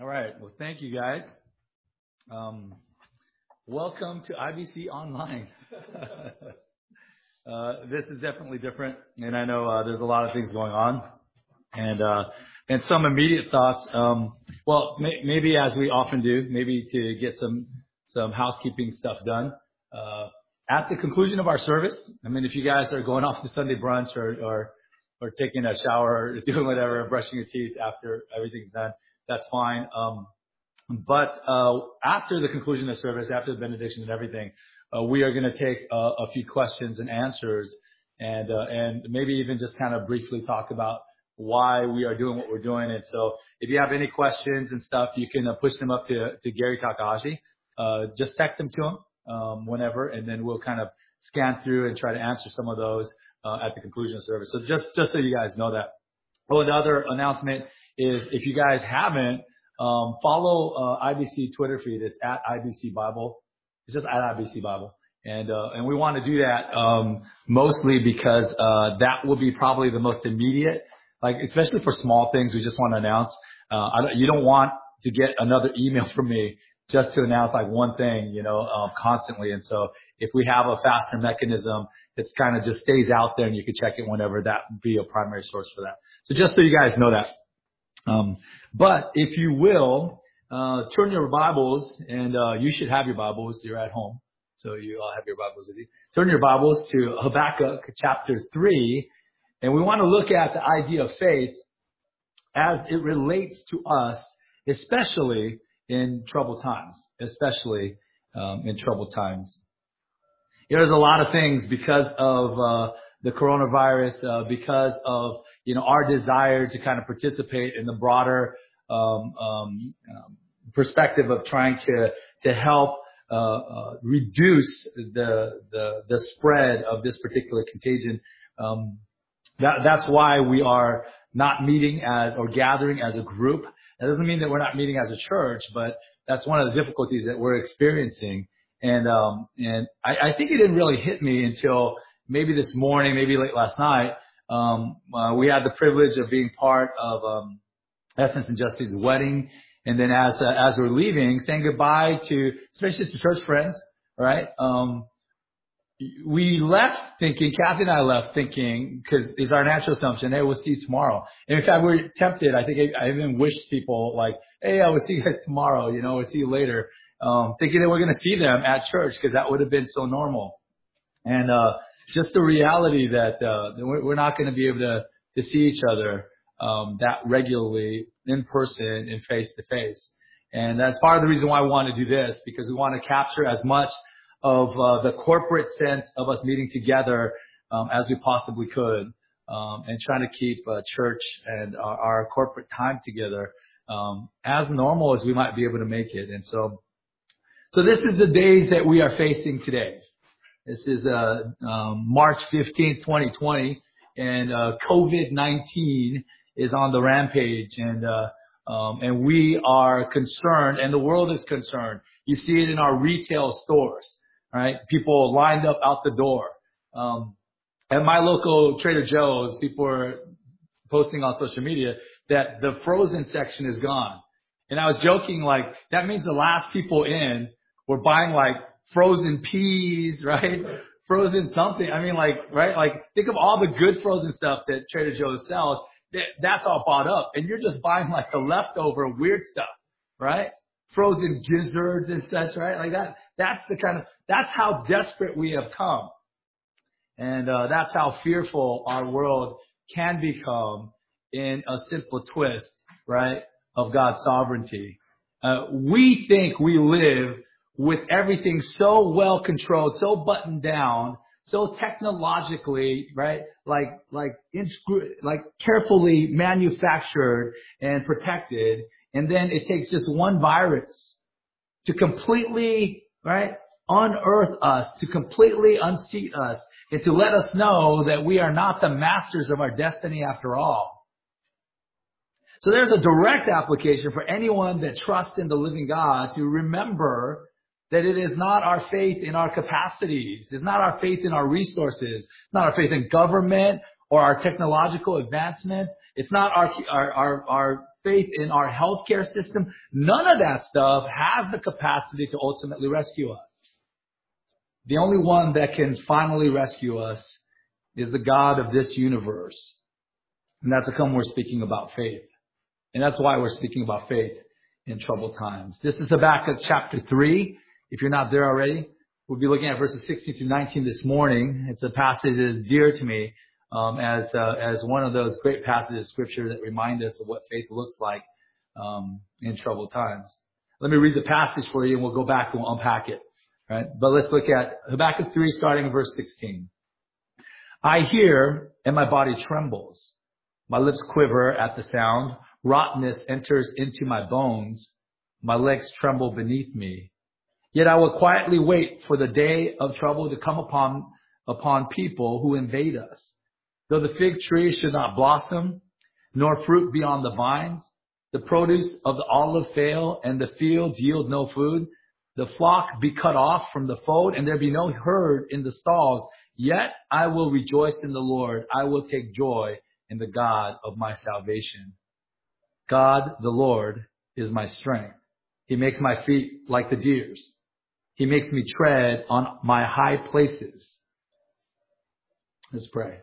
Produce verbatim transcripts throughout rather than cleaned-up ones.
All right. Well, thank you guys. Um, welcome to I B C Online. uh, this is definitely different, and I know uh, there's a lot of things going on, and uh, and some immediate thoughts. Um, well, may, maybe as we often do, maybe to get some some housekeeping stuff done. Uh, at the conclusion of our service, I mean, if you guys are going off to Sunday brunch or or or taking a shower or doing whatever, brushing your teeth after everything's done, that's fine. Um, but uh, after the conclusion of service, after the benediction and everything, uh, we are going to take uh, a few questions and answers, and uh, and maybe even just kind of briefly talk about why we are doing what we're doing. And so, if you have any questions and stuff, you can uh, push them up to to Gary Takahashi. Uh, just text them to him um, whenever, and then we'll kind of scan through and try to answer some of those uh, at the conclusion of service. So just just so you guys know that. Oh, another announcement is if you guys haven't, um, follow uh, I B C Twitter feed. It's at I B C Bible. It's just at I B C Bible. And uh, and we want to do that um, mostly because uh, that will be probably the most immediate, like especially for small things we just want to announce. Uh, I don't, you don't want to get another email from me just to announce like one thing, you know, um, constantly. And so if we have a faster mechanism, it's kind of just stays out there and you can check it whenever, that would be a primary source for that. So just so you guys know that. Um, but if you will, uh, turn your Bibles, and uh, you should have your Bibles. You're at home, so you all have your Bibles with you. Turn your Bibles to Habakkuk chapter three, and we want to look at the idea of faith as it relates to us, especially in troubled times, especially um, in troubled times. You know, there's a lot of things because of uh, the coronavirus, uh, because of, you know, our desire to kind of participate in the broader um, um, um, perspective of trying to to help uh, uh, reduce the, the the spread of this particular contagion. Um, that that's why we are not meeting as or gathering as a group. That doesn't mean that we're not meeting as a church, but that's one of the difficulties that we're experiencing. And um, and I, I think it didn't really hit me until maybe this morning, maybe late last night. Um, uh, we had the privilege of being part of um, Essence and Justice's wedding, and then as uh, as we're leaving, saying goodbye to, especially to church friends, right? Um, we left thinking, Kathy and I left thinking, because it's our natural assumption, hey, we'll see you tomorrow. And in fact, we we're tempted. I think I, I even wished people like, hey, I will see you guys tomorrow. You know, we'll see you later. Um, thinking that we're going to see them at church because that would have been so normal. And uh, just the reality that uh, we're not going to be able to, to see each other um, that regularly in person and face to face. And that's part of the reason why we want to do this, because we want to capture as much of uh, the corporate sense of us meeting together um, as we possibly could, um, and trying to keep uh, church and our, our corporate time together um, as normal as we might be able to make it. And so, so this is the days that we are facing today. This is uh, um, March fifteenth, twenty twenty, and uh, COVID nineteen is on the rampage, and uh, um, and we are concerned, and the world is concerned. You see it in our retail stores, right? People lined up out the door. Um, at my local Trader Joe's, people are posting on social media that the frozen section is gone. And I was joking, like, that means the last people in were buying like frozen peas, right? Frozen something. I mean, like, right? Like, think of all the good frozen stuff that Trader Joe's sells. That's all bought up. And you're just buying like the leftover weird stuff, right? Frozen gizzards and such, right? Like that. That's the kind of, that's how desperate we have come. And uh, that's how fearful our world can become in a simple twist, right, of God's sovereignty. Uh, we think we live with everything so well controlled, so buttoned down, so technologically, right, like like inscru- like carefully manufactured and protected, and then it takes just one virus to completely, right, unearth us, to completely unseat us, and to let us know that we are not the masters of our destiny after all. So there's a direct application for anyone that trusts in the living God to remember that it is not our faith in our capacities. It's not our faith in our resources. It's not our faith in government or our technological advancements. It's not our, our, our, our faith in our healthcare system. None of that stuff has the capacity to ultimately rescue us. The only one that can finally rescue us is the God of this universe. And that's how come we're speaking about faith. And that's why we're speaking about faith in troubled times. This is Habakkuk chapter three. If you're not there already, we'll be looking at verses sixteen through nineteen this morning. It's a passage that is dear to me um, as uh, as one of those great passages of Scripture that remind us of what faith looks like um, in troubled times. Let me read the passage for you, and we'll go back and we'll unpack it. Right? But let's look at Habakkuk three, starting in verse sixteen. I hear, and my body trembles. My lips quiver at the sound. Rottenness enters into my bones. My legs tremble beneath me. Yet I will quietly wait for the day of trouble to come upon, upon people who invade us. Though the fig tree should not blossom, nor fruit be on the vines, the produce of the olive fail, and the fields yield no food, the flock be cut off from the fold, and there be no herd in the stalls, yet I will rejoice in the Lord. I will take joy in the God of my salvation. God, the Lord, is my strength. He makes my feet like the deer's. He makes me tread on my high places. Let's pray.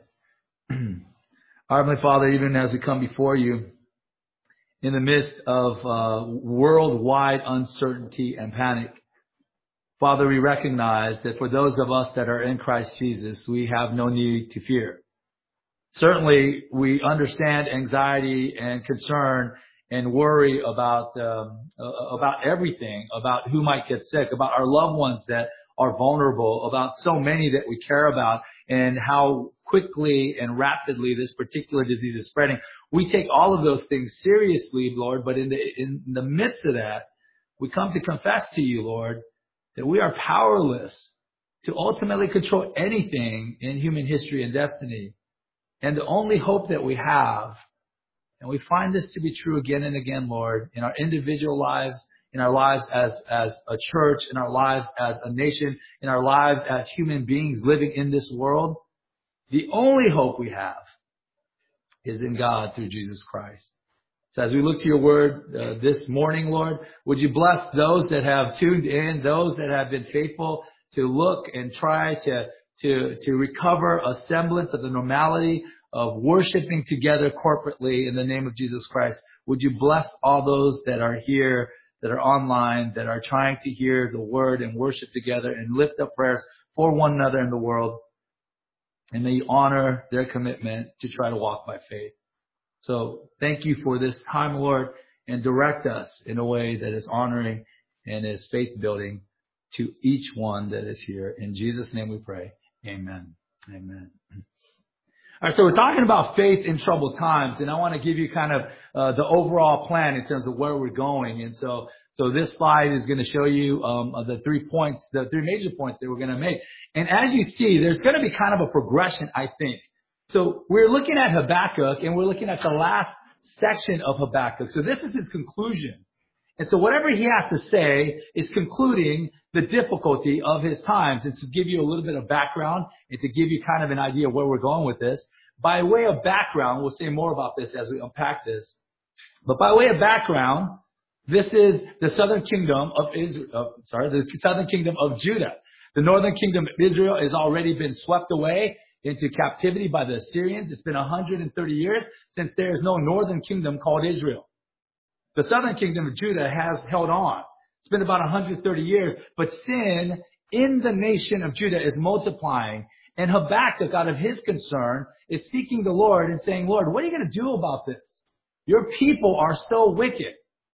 Our Heavenly Father, even as we come before you in the midst of uh, worldwide uncertainty and panic, Father, we recognize that for those of us that are in Christ Jesus, we have no need to fear. Certainly, we understand anxiety and concern and worry about um, uh, about everything, about who might get sick, about our loved ones that are vulnerable, about so many that we care about, and how quickly and rapidly this particular disease is spreading. We take all of those things seriously, Lord, but in the in the midst of that, we come to confess to you, Lord, that we are powerless to ultimately control anything in human history and destiny. And the only hope that we have, and we find this to be true again and again, Lord, in our individual lives, in our lives as, as a church, in our lives as a nation, in our lives as human beings living in this world, the only hope we have is in God through Jesus Christ. So as we look to your word uh, this morning, Lord, would you bless those that have tuned in, those that have been faithful to look and try to to to recover a semblance of the normality of worshiping together corporately in the name of Jesus Christ. Would you bless all those that are here, that are online, that are trying to hear the word and worship together and lift up prayers for one another in the world. And may you honor their commitment to try to walk by faith. So thank you for this time, Lord, and direct us in a way that is honoring and is faith building to each one that is here. In Jesus' name we pray. Amen. Amen. All right, so we're talking about faith in troubled times, and I want to give you kind of uh, the overall plan in terms of where we're going. And so, so this slide is going to show you um, the three points, the three major points that we're going to make. And as you see, there's going to be kind of a progression, I think. So we're looking at Habakkuk, and we're looking at the last section of Habakkuk. So this is his conclusion. And so whatever he has to say is concluding the difficulty of his times. And to give you a little bit of background and to give you kind of an idea of where we're going with this, by way of background, we'll say more about this as we unpack this. But by way of background, this is the southern kingdom of Israel, uh, sorry, the southern kingdom of Judah. The northern kingdom of Israel has already been swept away into captivity by the Assyrians. It's been one hundred thirty years since there is no northern kingdom called Israel. The southern kingdom of Judah has held on. It's been about one hundred thirty years, but sin in the nation of Judah is multiplying. And Habakkuk, out of his concern, is seeking the Lord and saying, Lord, what are you going to do about this? Your people are so wicked.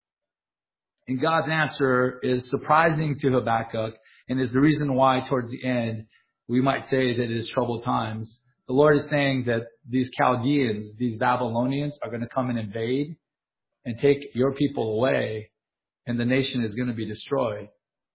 And God's answer is surprising to Habakkuk and is the reason why towards the end we might say that it is troubled times. The Lord is saying that these Chaldeans, these Babylonians are going to come and invade and take your people away, and the nation is going to be destroyed.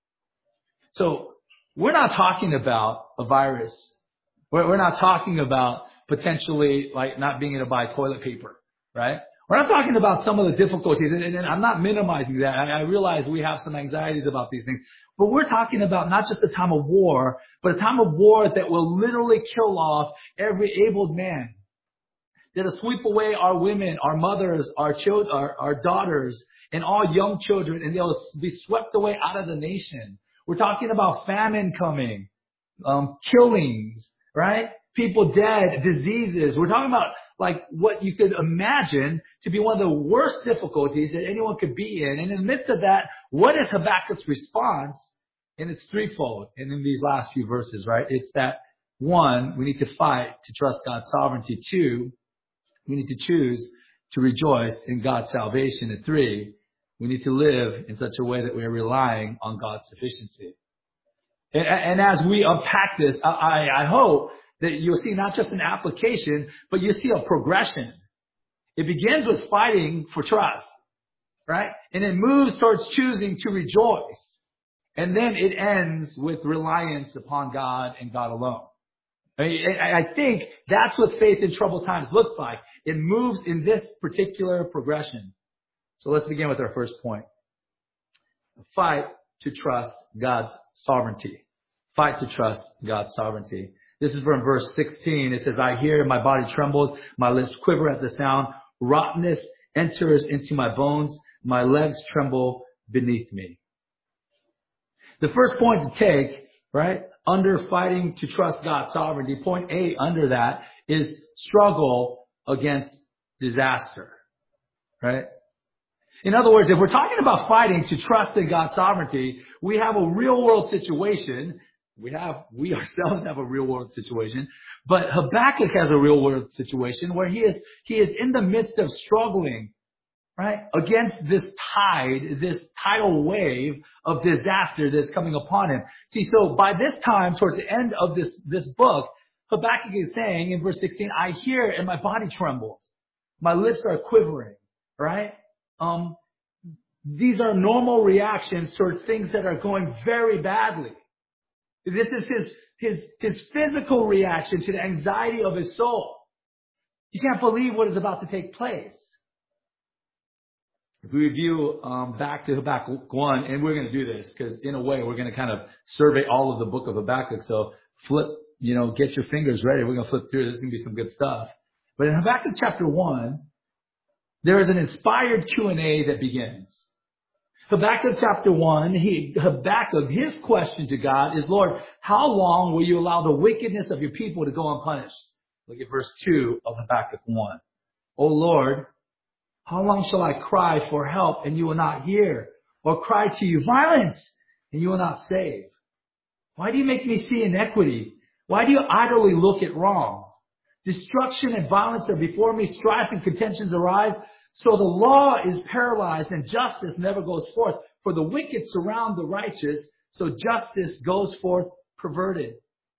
So we're not talking about a virus. We're, we're not talking about potentially like not being able to buy toilet paper, right? We're not talking about some of the difficulties, and, and I'm not minimizing that. I, I realize we have some anxieties about these things. But we're talking about not just a time of war, but a time of war that will literally kill off every able man. that will sweep away our women, our mothers, our children, our, our daughters, and all young children, and they'll be swept away out of the nation. We're talking about famine coming, um, killings, right? People dead, diseases. We're talking about like what you could imagine to be one of the worst difficulties that anyone could be in. And in the midst of that, what is Habakkuk's response? And it's threefold. And in these last few verses, right? It's that one, we need to fight to trust God's sovereignty. Two, we need to choose to rejoice in God's salvation. And three, we need to live in such a way that we are relying on God's sufficiency. And, and as we unpack this, I, I hope that you'll see not just an application, but you'll see a progression. It begins with fighting for trust, right? And it moves towards choosing to rejoice. And then it ends with reliance upon God and God alone. I mean, I think that's what faith in troubled times looks like. It moves in this particular progression. So let's begin with our first point. Fight to trust God's sovereignty. Fight to trust God's sovereignty. This is from verse sixteen. It says, I hear, my body trembles, my lips quiver at the sound. Rottenness enters into my bones. My legs tremble beneath me. The first point to take, right, under fighting to trust God's sovereignty, point A under that is struggle against disaster, right? In other words, if we're talking about fighting to trust in God's sovereignty, we have a real world situation. We have, we ourselves have a real world situation, but Habakkuk has a real world situation where he is, he is in the midst of struggling, right, against this tide, this tidal wave of disaster that's coming upon him. See, so by this time, towards the end of this, this book, Habakkuk is saying in verse sixteen, I hear and my body trembles. My lips are quivering, right? Um, these are normal reactions towards things that are going very badly. This is his, his, his physical reaction to the anxiety of his soul. He can't believe what is about to take place. If we review um, back to Habakkuk one, and we're going to do this because in a way we're going to kind of survey all of the book of Habakkuk. So flip, you know, get your fingers ready. We're going to flip through. This is going to be some good stuff. But in Habakkuk chapter one, there is an inspired Q and A that begins. Habakkuk chapter one, he, Habakkuk, his question to God is, Lord, how long will you allow the wickedness of your people to go unpunished? Look at verse two of Habakkuk one. O Lord, how long shall I cry for help and you will not hear? Or cry to you violence and you will not save? Why do you make me see iniquity? Why do you idly look at wrong? Destruction and violence are before me. Strife and contentions arise. So the law is paralyzed and justice never goes forth. For the wicked surround the righteous. So justice goes forth perverted.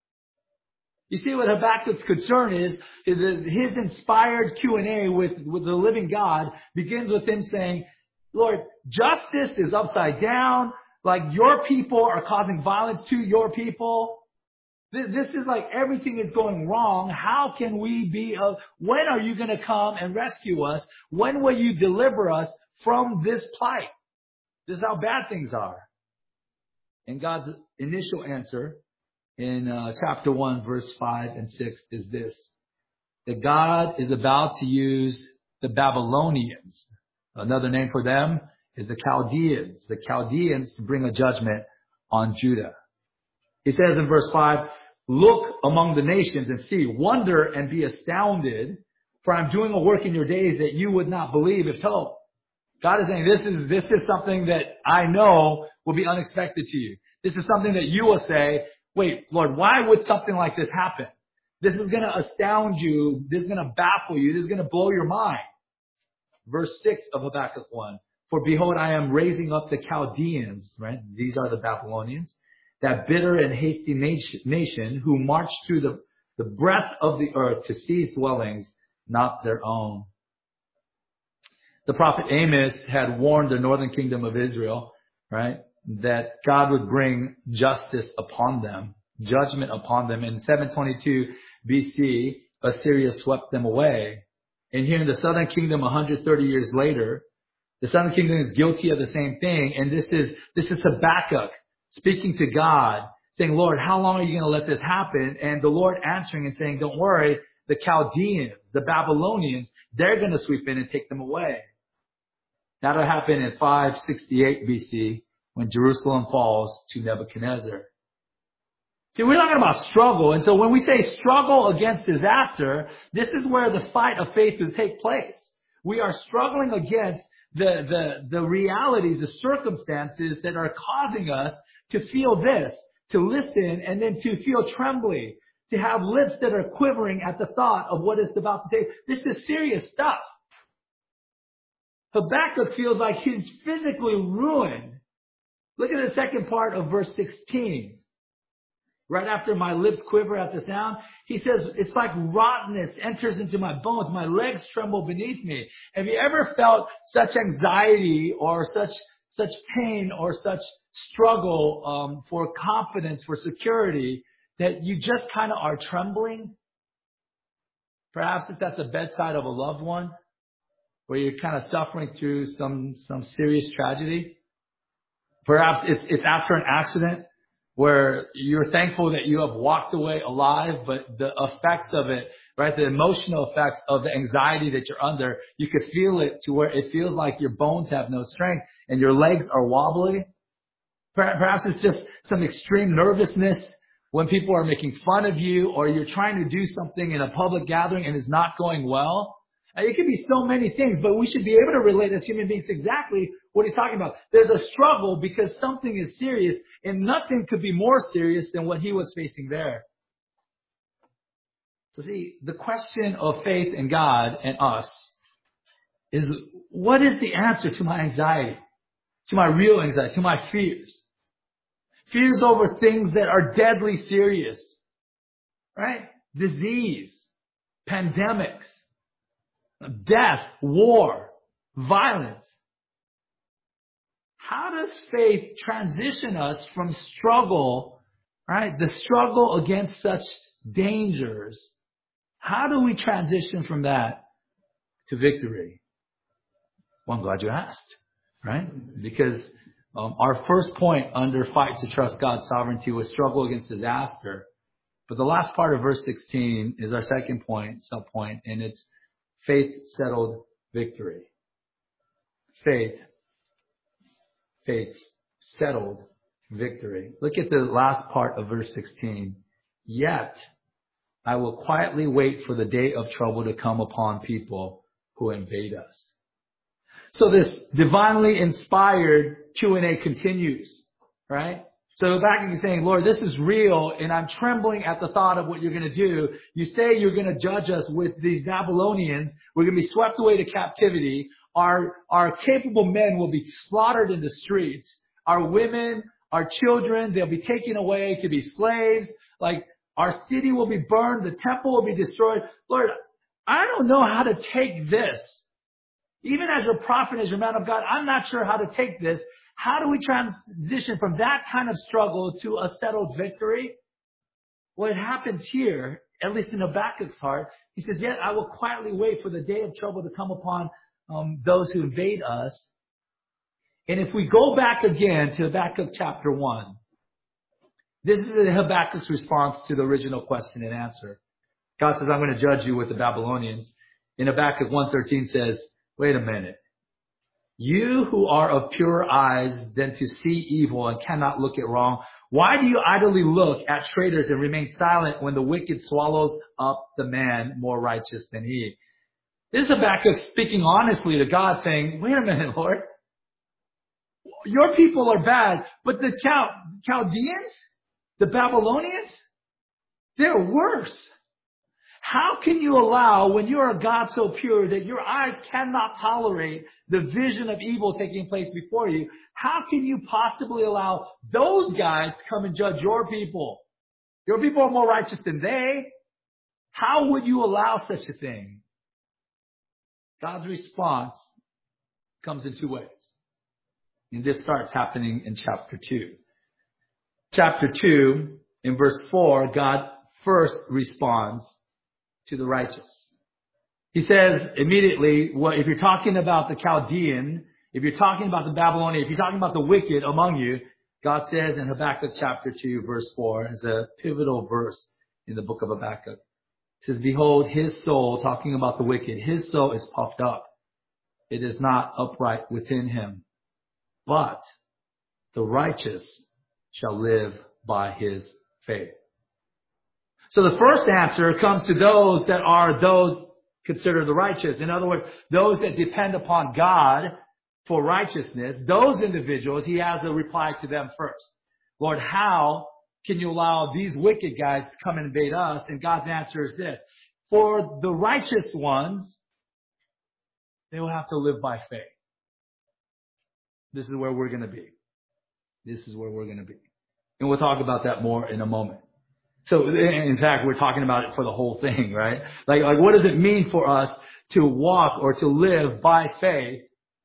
You see what Habakkuk's concern is, is that his inspired Q and A with, with the living God begins with him saying, Lord, justice is upside down. Like your people are causing violence to your people. This is like everything is going wrong. How can we be, uh, when are you going to come and rescue us? When will you deliver us from this plight? This is how bad things are. And God's initial answer in uh, chapter one, verse five and six is this. That God is about to use the Babylonians. Another name for them is the Chaldeans. The Chaldeans to bring a judgment on Judah. He says in verse five, look among the nations and see, wonder and be astounded, for I'm doing a work in your days that you would not believe if told. God is saying this is, this is something that I know will be unexpected to you. This is something that you will say, wait, Lord, why would something like this happen? This is going to astound you. This is going to baffle you. This is going to blow your mind. Verse six of Habakkuk one, for behold, I am raising up the Chaldeans, right? These are the Babylonians. That bitter and hasty nation who marched through the, the breadth of the earth to see its dwellings, not their own. The prophet Amos had warned the northern kingdom of Israel, right, that God would bring justice upon them, judgment upon them. In seven twenty-two B C, Assyria swept them away. And here in the southern kingdom, one hundred thirty years later, the southern kingdom is guilty of the same thing. And this is, this is Habakkuk speaking to God, saying, Lord, how long are you going to let this happen? And the Lord answering and saying, don't worry, the Chaldeans, the the Babylonians, they're going to sweep in and take them away. That'll happen in five sixty-eight B C when Jerusalem falls to Nebuchadnezzar. See, we're talking about struggle. And so when we say struggle against disaster, this is where the fight of faith will take place. We are struggling against the, the, the realities, the circumstances that are causing us to feel this, to listen, and then to feel trembling, to have lips that are quivering at the thought of what is about to take. This is serious stuff. Habakkuk feels like he's physically ruined. Look at the second part of verse sixteen. Right after my lips quiver at the sound, he says, it's like rottenness enters into my bones. My legs tremble beneath me. Have you ever felt such anxiety or such such pain or such struggle um, for confidence, for security, that you just kind of are trembling? Perhaps it's at the bedside of a loved one where you're kind of suffering through some, some serious tragedy. Perhaps it's, it's after an accident where you're thankful that you have walked away alive, but the effects of it, right, the emotional effects of the anxiety that you're under, you could feel it to where it feels like your bones have no strength and your legs are wobbly. Perhaps it's just some extreme nervousness when people are making fun of you, or you're trying to do something in a public gathering and it's not going well. It could be so many things, but we should be able to relate as human beings exactly what he's talking about. There's a struggle because something is serious, and nothing could be more serious than what he was facing there. So see, the question of faith in God and us is, what is the answer to my anxiety, to my real anxiety, to my fears? Fears over things that are deadly serious, right? Disease, pandemics, death, war, violence. How does faith transition us from struggle, right? The struggle against such dangers. How do we transition from that to victory? Well, I'm glad you asked, right? Because um, our first point under fight to trust God's sovereignty was struggle against disaster. But the last part of verse sixteen is our second point, sub point, and it's faith settled victory. Faith. Faith settled victory. Look at the last part of verse sixteen. Yet I will quietly wait for the day of trouble to come upon people who invade us. So this divinely inspired Q and A continues, right? So Habakkuk is saying, Lord, this is real, and I'm trembling at the thought of what you're going to do. You say you're going to judge us with these Babylonians. We're going to be swept away to captivity. Our, our capable men will be slaughtered in the streets. Our women, our children, they'll be taken away to be slaves. Like, our city will be burned. The temple will be destroyed. Lord, I don't know how to take this. Even as your prophet, as your man of God, I'm not sure how to take this. How do we transition from that kind of struggle to a settled victory? Well, it happens here, at least in Habakkuk's heart. He says, yet I will quietly wait for the day of trouble to come upon um, those who invade us. And if we go back again to Habakkuk chapter one, this is Habakkuk's response to the original question and answer. God says, I'm going to judge you with the Babylonians. And Habakkuk one thirteen says, wait a minute. You who are of purer eyes than to see evil and cannot look at wrong, why do you idly look at traitors and remain silent when the wicked swallows up the man more righteous than he? This is Habakkuk speaking honestly to God, saying, wait a minute, Lord. Your people are bad, but the Chal- Chaldeans, the Babylonians, they're worse. How can you allow, when you are a God so pure that your eyes cannot tolerate the vision of evil taking place before you, how can you possibly allow those guys to come and judge your people? Your people are more righteous than they. How would you allow such a thing? God's response comes in two ways. And this starts happening in chapter two. Chapter two, in verse four, God first responds to the righteous. He says immediately, well, if you're talking about the Chaldean, if you're talking about the Babylonian, if you're talking about the wicked among you, God says in Habakkuk chapter two, verse four, is a pivotal verse in the book of Habakkuk. It says, behold, his soul, talking about the wicked, his soul is puffed up. It is not upright within him. But the righteous shall live by his faith. So the first answer comes to those that are those considered the righteous. In other words, those that depend upon God for righteousness, those individuals, he has a reply to them first. Lord, how can you allow these wicked guys to come and invade us? And God's answer is this. For the righteous ones, they will have to live by faith. This is where we're going to be. This is where we're going to be. And we'll talk about that more in a moment. So, in fact, we're talking about it for the whole thing, right? Like, like, what does it mean for us to walk or to live by faith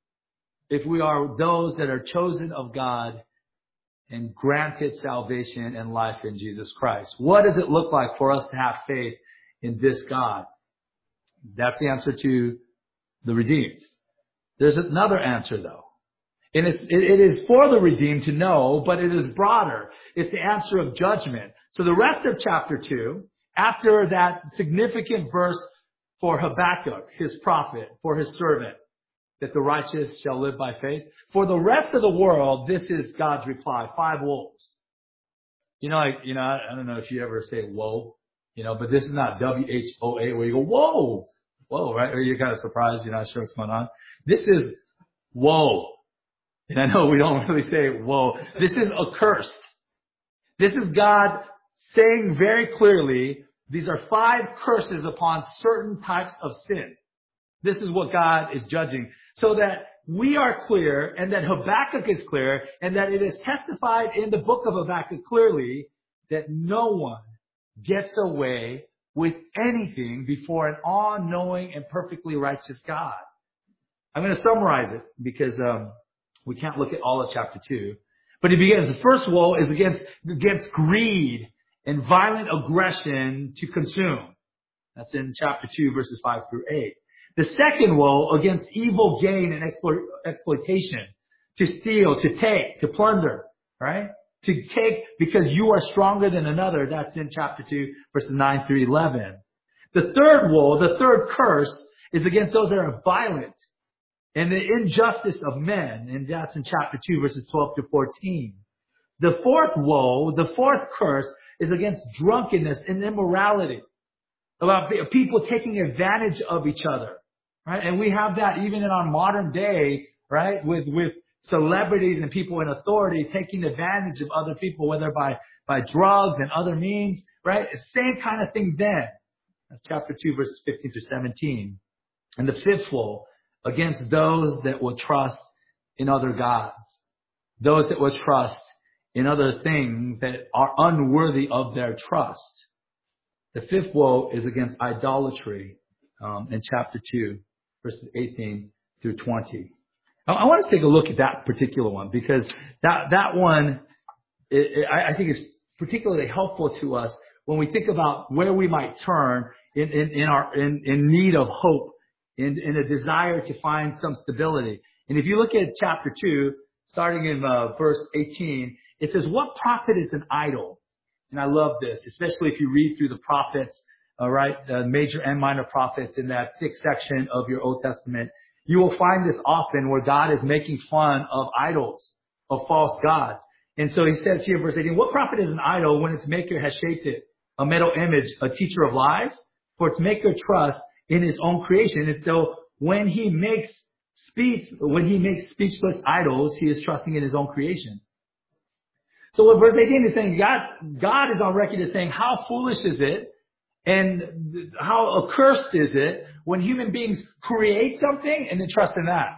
if we are those that are chosen of God and granted salvation and life in Jesus Christ? What does it look like for us to have faith in this God? That's the answer to the redeemed. There's another answer, though. And it's, it, it is for the redeemed to know, but it is broader. It's the answer of judgment. So the rest of chapter two, after that significant verse for Habakkuk, his prophet, for his servant, that the righteous shall live by faith. For the rest of the world, this is God's reply. Five woes. You know, like, you know, I, I don't know if you ever say whoa, you know, but this is not W H O A where you go, whoa, whoa, right? Or you're kind of surprised, you're not sure what's going on. This is whoa. And I know we don't really say whoa. This is accursed. This is God saying very clearly, these are five curses upon certain types of sin. This is what God is judging. So that we are clear, and that Habakkuk is clear, and that it is testified in the book of Habakkuk clearly that no one gets away with anything before an all-knowing and perfectly righteous God. I'm going to summarize it because um, we can't look at all of chapter two. But it begins, the first woe is against, against greed and violent aggression to consume. That's in chapter two, verses five through eight. The second woe against evil gain and explo- exploitation, to steal, to take, to plunder, right? To take because you are stronger than another. That's in chapter two, verses nine through eleven. The third woe, the third curse, is against those that are violent and the injustice of men, and that's in chapter two, verses twelve to fourteen. The fourth woe, the fourth curse, is against drunkenness and immorality, about people taking advantage of each other, right? And we have that even in our modern day, right? With with celebrities and people in authority taking advantage of other people, whether by by drugs and other means, right? Same kind of thing then. That's chapter two, verses fifteen to seventeen. And the fifth woe, against those that will trust in other gods, those that will trust in other things that are unworthy of their trust. The fifth woe is against idolatry um, in chapter two, verses eighteen through twenty. I, I want to take a look at that particular one because that that one it, it, I, I think is particularly helpful to us when we think about where we might turn in, in, in our in, in need of hope, in, in a desire to find some stability. And if you look at chapter two, starting in uh, verse eighteen, it says, "What profit is an idol?" And I love this, especially if you read through the prophets, all right, the major and minor prophets in that thick section of your Old Testament. You will find this often where God is making fun of idols, of false gods. And so he says here in verse eighteen, "What profit is an idol when its maker has shaped it, a metal image, a teacher of lies? For its maker trusts in his own creation. And so when he makes speech, when he makes speechless idols, he is trusting in his own creation." So what verse eighteen is saying, God, God is on record as saying, how foolish is it and how accursed is it when human beings create something and then trust in that?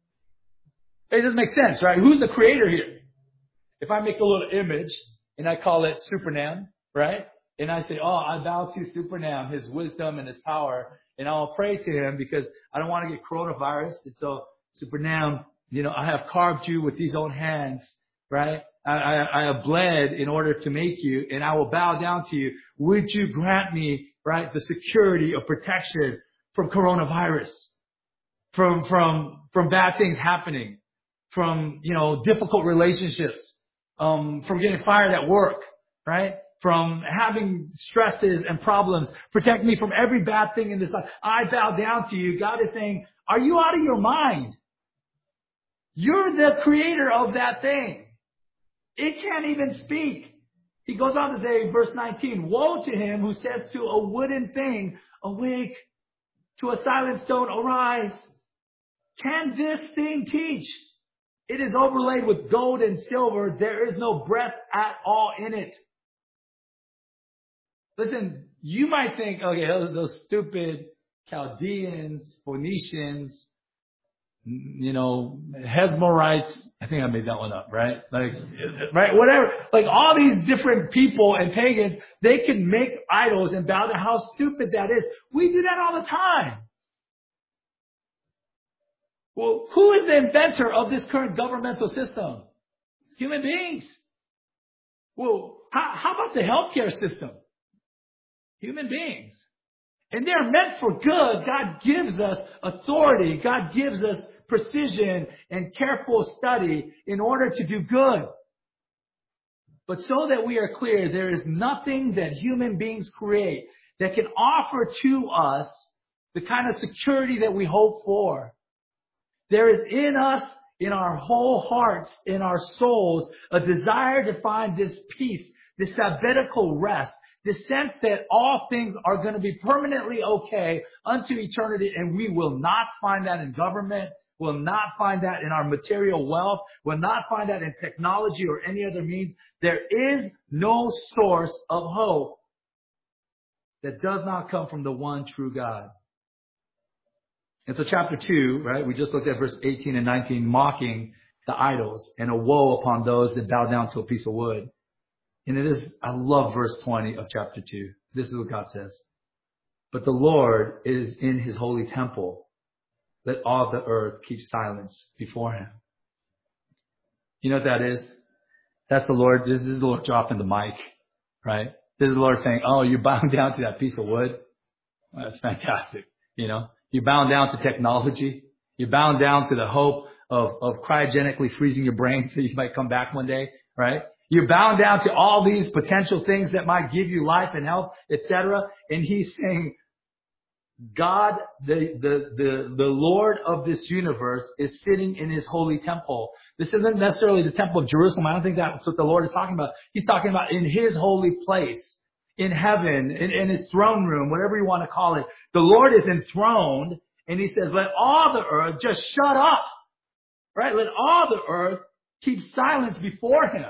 It doesn't make sense, right? Who's the creator here? If I make a little image and I call it Supernam, right? And I say, oh, I bow to Supernam, his wisdom and his power, and I'll pray to him because I don't want to get coronavirus. And so Supernam, you know, I have carved you with these own hands, right? I, I, I have bled in order to make you, and I will bow down to you. Would you grant me, right, the security of protection from coronavirus, from from from bad things happening, from, you know, difficult relationships, um, from getting fired at work, right? from having stresses and problems. Protect me from every bad thing in this life. I bow down to you. God is saying, are you out of your mind? You're the creator of that thing. It can't even speak. He goes on to say, verse nineteen, woe to him who says to a wooden thing, awake, to a silent stone, arise. Can this thing teach? It is overlaid with gold and silver. There is no breath at all in it. Listen, you might think, okay, those, those stupid Chaldeans, Phoenicians, you know, Hezmorites. I think I made that one up, right? Like, right, whatever. Like all these different people and pagans, they can make idols and bow down. How stupid that is. We do that all the time. Well, who is the inventor of this current governmental system? Human beings. Well, how, how about the healthcare system? Human beings. And they're meant for good. God gives us authority. God gives us precision and careful study in order to do good. But so that we are clear, there is nothing that human beings create that can offer to us the kind of security that we hope for. There is in us, in our whole hearts, in our souls, a desire to find this peace, this sabbatical rest, the sense that all things are going to be permanently okay unto eternity, and we will not find that in government, will not find that in our material wealth, will not find that in technology or any other means. There is no source of hope that does not come from the one true God. And so chapter two, right, we just looked at verse eighteen and nineteen, mocking the idols and a woe upon those that bow down to a piece of wood. And it is, I love verse twenty of chapter two. This is what God says. But the Lord is in his holy temple. Let all the earth keep silence before him. You know what that is? That's the Lord. This is the Lord dropping the mic, right? This is the Lord saying, oh, you're bowing down to that piece of wood? That's fantastic. You know, you're bowing down to technology. You're bowing down to the hope of, of cryogenically freezing your brain so you might come back one day, right? You're bound down to all these potential things that might give you life and health, et cetera. And he's saying, God, the, the, the, the Lord of this universe is sitting in his holy temple. This isn't necessarily the temple of Jerusalem. I don't think that's what the Lord is talking about. He's talking about in his holy place, in heaven, in, in his throne room, whatever you want to call it. The Lord is enthroned, and he says, let all the earth just shut up, right? Let all the earth keep silence before him.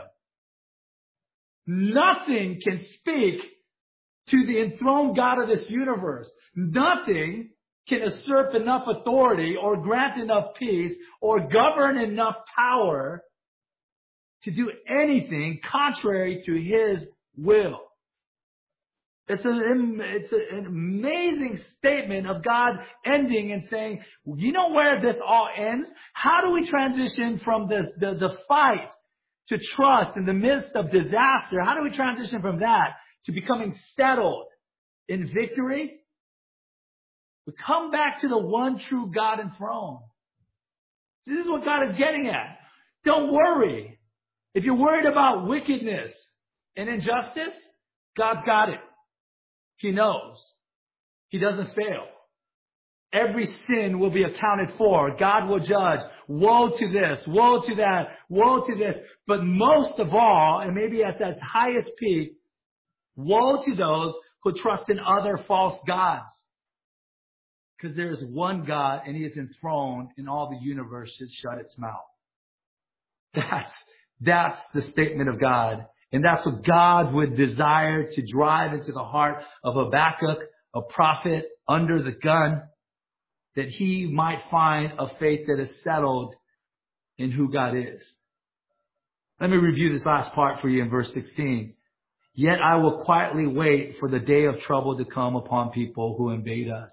Nothing can speak to the enthroned God of this universe. Nothing can usurp enough authority or grant enough peace or govern enough power to do anything contrary to his will. It's an, it's an amazing statement of God ending and saying, you know where this all ends? How do we transition from the, the, the fight to trust in the midst of disaster? How do we transition from that to becoming settled in victory? We come back to the one true God enthroned. This is what God is getting at. Don't worry. If you're worried about wickedness and injustice, God's got it. He knows. He doesn't fail. Every sin will be accounted for. God will judge. Woe to this, woe to that, woe to this. But most of all, and maybe at that highest peak, woe to those who trust in other false gods. Because there is one God, and he is enthroned, and all the universe should shut its mouth. That's, that's the statement of God. And that's what God would desire to drive into the heart of Habakkuk, a prophet under the gun, that he might find a faith that is settled in who God is. Let me review this last part for you in verse sixteen. Yet I will quietly wait for the day of trouble to come upon people who invade us.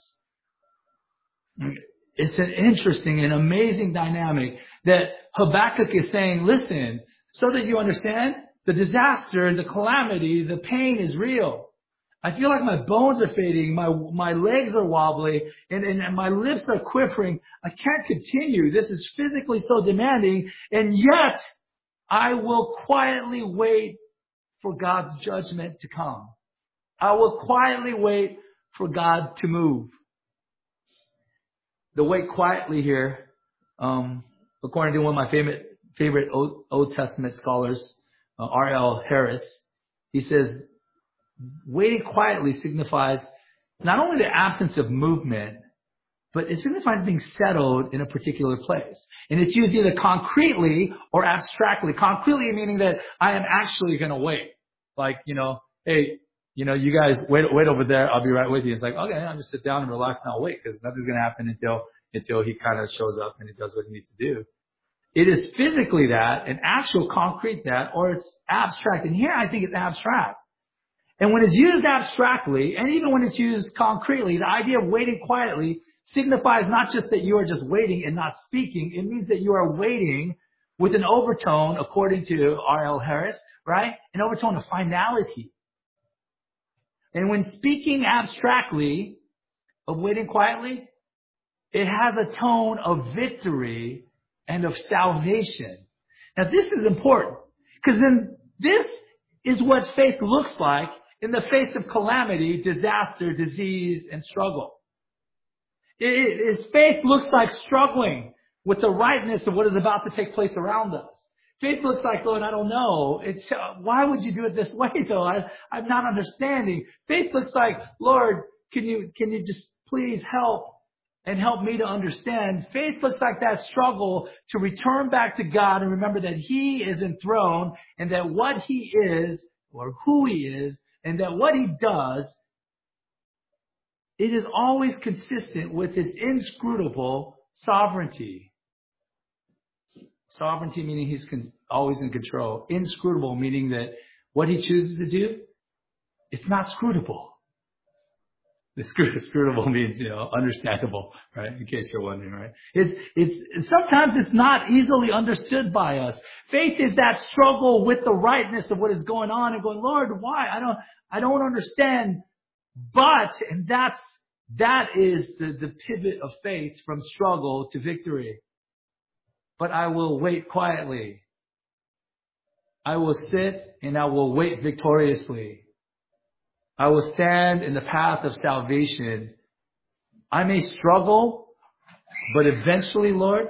It's an interesting and amazing dynamic that Habakkuk is saying, listen, so that you understand, the disaster, the calamity, the pain is real. I feel like my bones are fading, my my legs are wobbly, and, and, and my lips are quivering. I can't continue. This is physically so demanding, and yet I will quietly wait for God's judgment to come. I will quietly wait for God to move. The wait quietly here, um, according to one of my favorite, favorite Old, Old Testament scholars, uh, R L Harris, he says, waiting quietly signifies not only the absence of movement, but it signifies being settled in a particular place. And it's used either concretely or abstractly. Concretely meaning that I am actually going to wait. Like, you know, hey, you know, you guys wait, wait over there. I'll be right with you. It's like, okay, I'll just sit down and relax and I'll wait because nothing's going to happen until, until he kind of shows up and he does what he needs to do. It is physically that, an actual concrete that, or it's abstract. And here I think it's abstract. And when it's used abstractly, and even when it's used concretely, the idea of waiting quietly signifies not just that you are just waiting and not speaking. It means that you are waiting with an overtone, according to R L Harris, right? An overtone of finality. And when speaking abstractly of waiting quietly, it has a tone of victory and of salvation. Now this is important because then this is what faith looks like in the face of calamity, disaster, disease, and struggle. It, it, faith looks like struggling with the rightness of what is about to take place around us. Faith looks like, Lord, I don't know. It's, uh, why would you do it this way, though? I, I'm not understanding. Faith looks like, Lord, can you, can you just please help and help me to understand? Faith looks like that struggle to return back to God and remember that He is enthroned and that what He is, or who He is, and that what He does, it is always consistent with His inscrutable sovereignty. Sovereignty meaning He's con- always in control. Inscrutable meaning that what He chooses to do, it's not scrutable. The scrutable means, you know, understandable, right? In case you're wondering, right? It's, it's, sometimes it's not easily understood by us. Faith is that struggle with the rightness of what is going on and going, Lord, why? I don't, I don't understand. But, and that's, that is the, the pivot of faith from struggle to victory. But I will wait quietly. I will sit and I will wait victoriously. I will stand in the path of salvation. I may struggle, but eventually, Lord,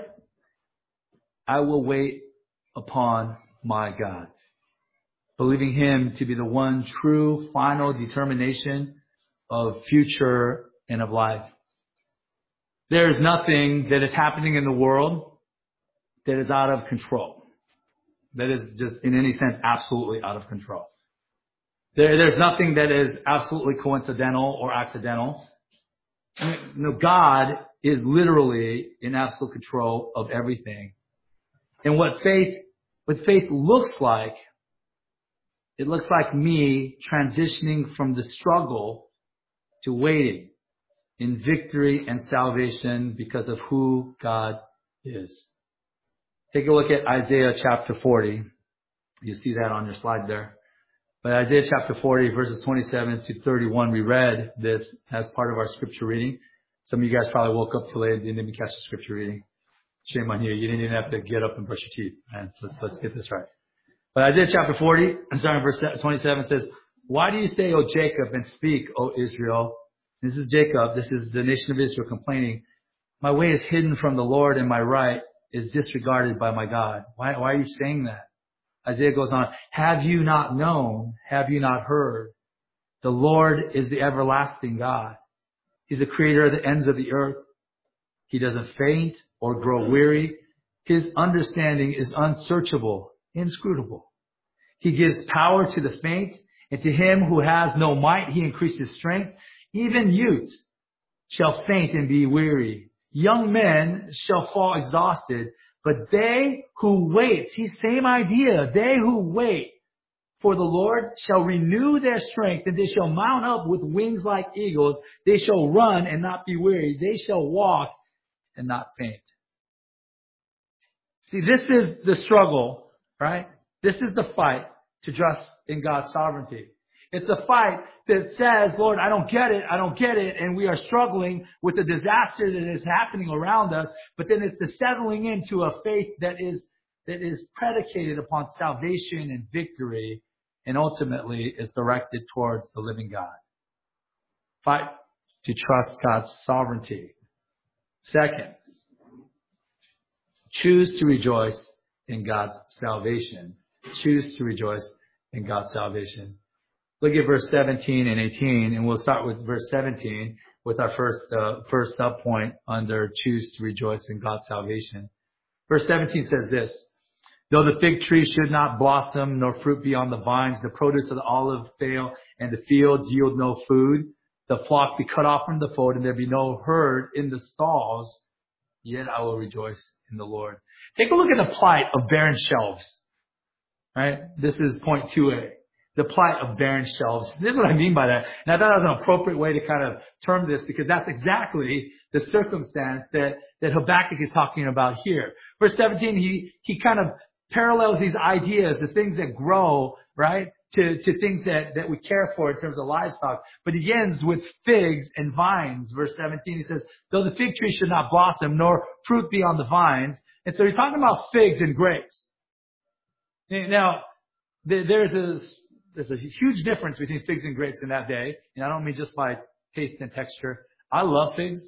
I will wait upon my God, believing Him to be the one true final determination of future and of life. There is nothing that is happening in the world that is out of control. That is just in any sense absolutely out of control. There, there's nothing that is absolutely coincidental or accidental. I mean, no, God is literally in absolute control of everything. And what faith, what faith looks like, it looks like me transitioning from the struggle to waiting in victory and salvation because of who God is. Take a look at Isaiah chapter forty. You see that on your slide there. But Isaiah chapter forty, verses twenty-seven to thirty-one, we read this as part of our scripture reading. Some of you guys probably woke up too late and didn't even catch the scripture reading. Shame on you. You didn't even have to get up and brush your teeth. Man, let's, let's get this right. But Isaiah chapter forty, starting verse twenty-seven says, why do you say, O Jacob, and speak, O Israel? This is Jacob. This is the nation of Israel complaining. My way is hidden from the Lord and my right is disregarded by my God. Why, why are you saying that? Isaiah goes on, have you not known? Have you not heard? The Lord is the everlasting God. He's the creator of the ends of the earth. He doesn't faint or grow weary. His understanding is unsearchable, inscrutable. He gives power to the faint, and to him who has no might, he increases strength. Even youth shall faint and be weary. Young men shall fall exhausted. But they who wait, see, same idea. They who wait for the Lord shall renew their strength, and they shall mount up with wings like eagles. They shall run and not be weary. They shall walk and not faint. See, this is the struggle, right? This is the fight to trust in God's sovereignty. It's a fight that says, Lord, I don't get it, I don't get it, and we are struggling with the disaster that is happening around us, but then it's the settling into a faith that is, that is predicated upon salvation and victory and ultimately is directed towards the living God. Five, to trust God's sovereignty. Second, choose to rejoice in God's salvation. Choose to rejoice in God's salvation. Look at verse seventeen and eighteen, and we'll start with verse seventeen with our first uh, first sub point under choose to rejoice in God's salvation. Verse seventeen says this: though the fig tree should not blossom, nor fruit be on the vines, the produce of the olive fail, and the fields yield no food, the flock be cut off from the fold, and there be no herd in the stalls, yet I will rejoice in the Lord. Take a look at the plight of barren shelves. Right? This is point two A. The plight of barren shelves. This is what I mean by that. And I thought that was an appropriate way to kind of term this, because that's exactly the circumstance that, that Habakkuk is talking about here. Verse seventeen, he, he kind of parallels these ideas, the things that grow, right, to, to things that, that we care for in terms of livestock. But he ends with figs and vines. Verse seventeen, he says, though the fig tree should not blossom, nor fruit be on the vines. And so he's talking about figs and grapes. Now, there's a, there's a huge difference between figs and grapes in that day. And I don't mean just by taste and texture. I love figs.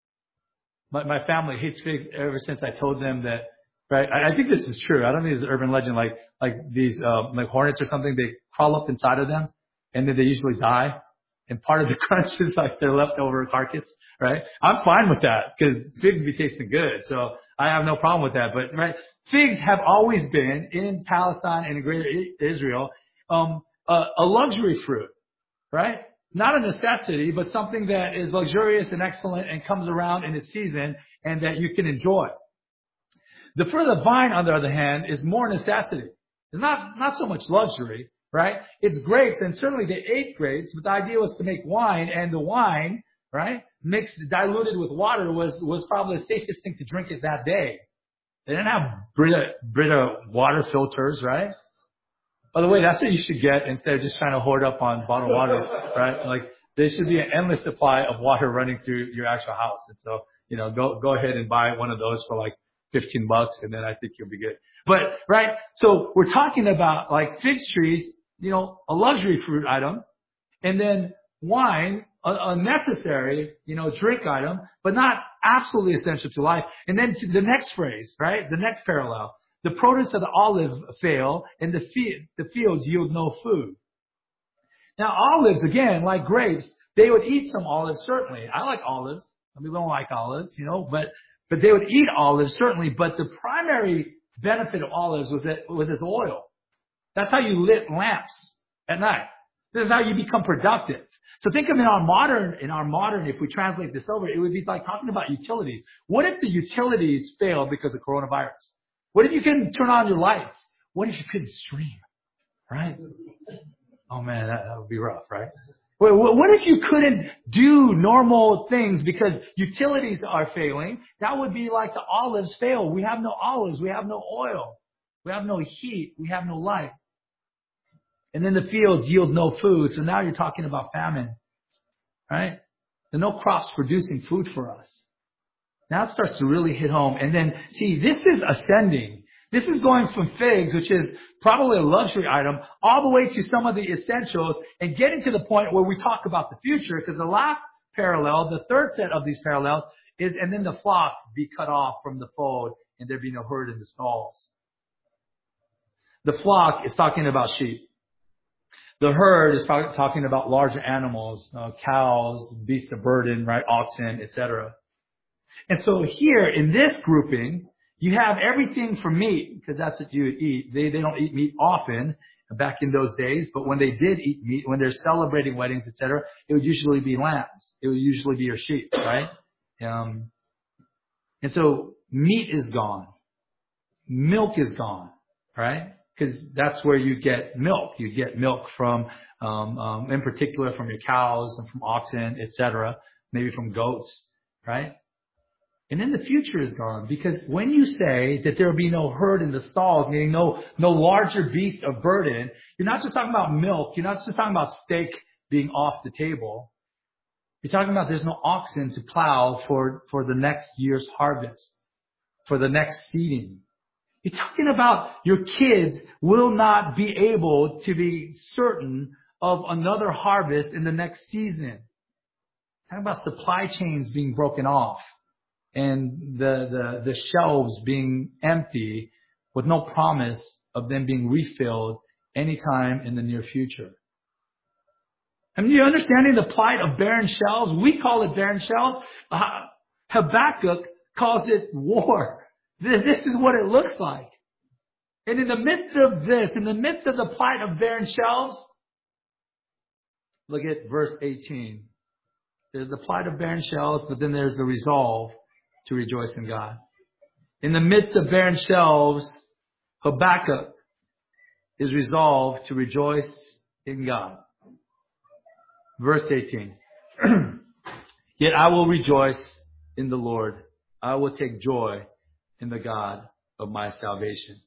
My, my family hates figs ever since I told them that, right? I, I think this is true. I don't think it's an urban legend, like, like these, uh, like hornets or something, they crawl up inside of them and then they usually die. And part of the crunch is like their leftover carcass, right? I'm fine with that because figs be tasting good. So I have no problem with that. But, right, figs have always been in Palestine and in greater Israel, um, a, a luxury fruit, right? Not a necessity, but something that is luxurious and excellent and comes around in its season and that you can enjoy. The fruit of the vine, on the other hand, is more necessity. It's not, not so much luxury, right? It's grapes, and certainly they ate grapes, but the idea was to make wine, and the wine, right, mixed, diluted with water was, was probably the safest thing to drink it that day. They didn't have Brita, Brita water filters, right? By the way, that's what you should get instead of just trying to hoard up on bottled waters, right? Like, there should be an endless supply of water running through your actual house. And so, you know, go, go ahead and buy one of those for like fifteen bucks, and then I think you'll be good. But, right, so we're talking about like fig trees, you know, a luxury fruit item, and then wine, a, a necessary, you know, drink item, but not absolutely essential to life. And then to the next phrase, right, the next parallel, the produce of the olive fail, and the, fe- the fields yield no food. Now, olives, again, like grapes, they would eat some olives, certainly. I like olives. Some people don't like olives, you know, but, but they would eat olives, certainly. But the primary benefit of olives was that, was its oil. That's how you lit lamps at night. This is how you become productive. So think of in our modern, in our modern, if we translate this over, it would be like talking about utilities. What if the utilities failed because of coronavirus? What if you couldn't turn on your lights? What if you couldn't stream? Right? Oh man, that, that would be rough, right? What if you couldn't do normal things because utilities are failing? That would be like the olives fail. We have no olives. We have no oil. We have no heat. We have no light. And then the fields yield no food. So now you're talking about famine, right? There are no crops producing food for us. Now it starts to really hit home. And then, see, this is ascending. This is going from figs, which is probably a luxury item, all the way to some of the essentials and getting to the point where we talk about the future, because the last parallel, the third set of these parallels is, and then the flock be cut off from the fold and there be no herd in the stalls. The flock is talking about sheep. The herd is talking about larger animals, uh, cows, beasts of burden, right, oxen, et cetera. And so here in this grouping, you have everything from meat, because that's what you would eat. They they don't eat meat often back in those days, but when they did eat meat, when they're celebrating weddings, et cetera, it would usually be lambs. It would usually be your sheep, right? Um, and so meat is gone. Milk is gone, right? Because that's where you get milk. You get milk from, um, um, in particular, from your cows and from oxen, et cetera, maybe from goats, right? And then the future is gone, because when you say that there will be no herd in the stalls, meaning no, no larger beast of burden, you're not just talking about milk. You're not just talking about steak being off the table. You're talking about there's no oxen to plow for, for the next year's harvest, for the next seeding. You're talking about your kids will not be able to be certain of another harvest in the next season. Talking about supply chains being broken off and the, the, the shelves being empty with no promise of them being refilled anytime in the near future. I mean, you're understanding the plight of barren shelves? We call it barren shelves. Uh, Habakkuk calls it war. This, this is what it looks like. And in the midst of this, in the midst of the plight of barren shelves, look at verse eighteen. There's the plight of barren shelves, but then there's the resolve to rejoice in God. In the midst of barren shelves, Habakkuk is resolved to rejoice in God. Verse eighteen. Yet I will rejoice in the Lord. I will take joy in the God of my salvation.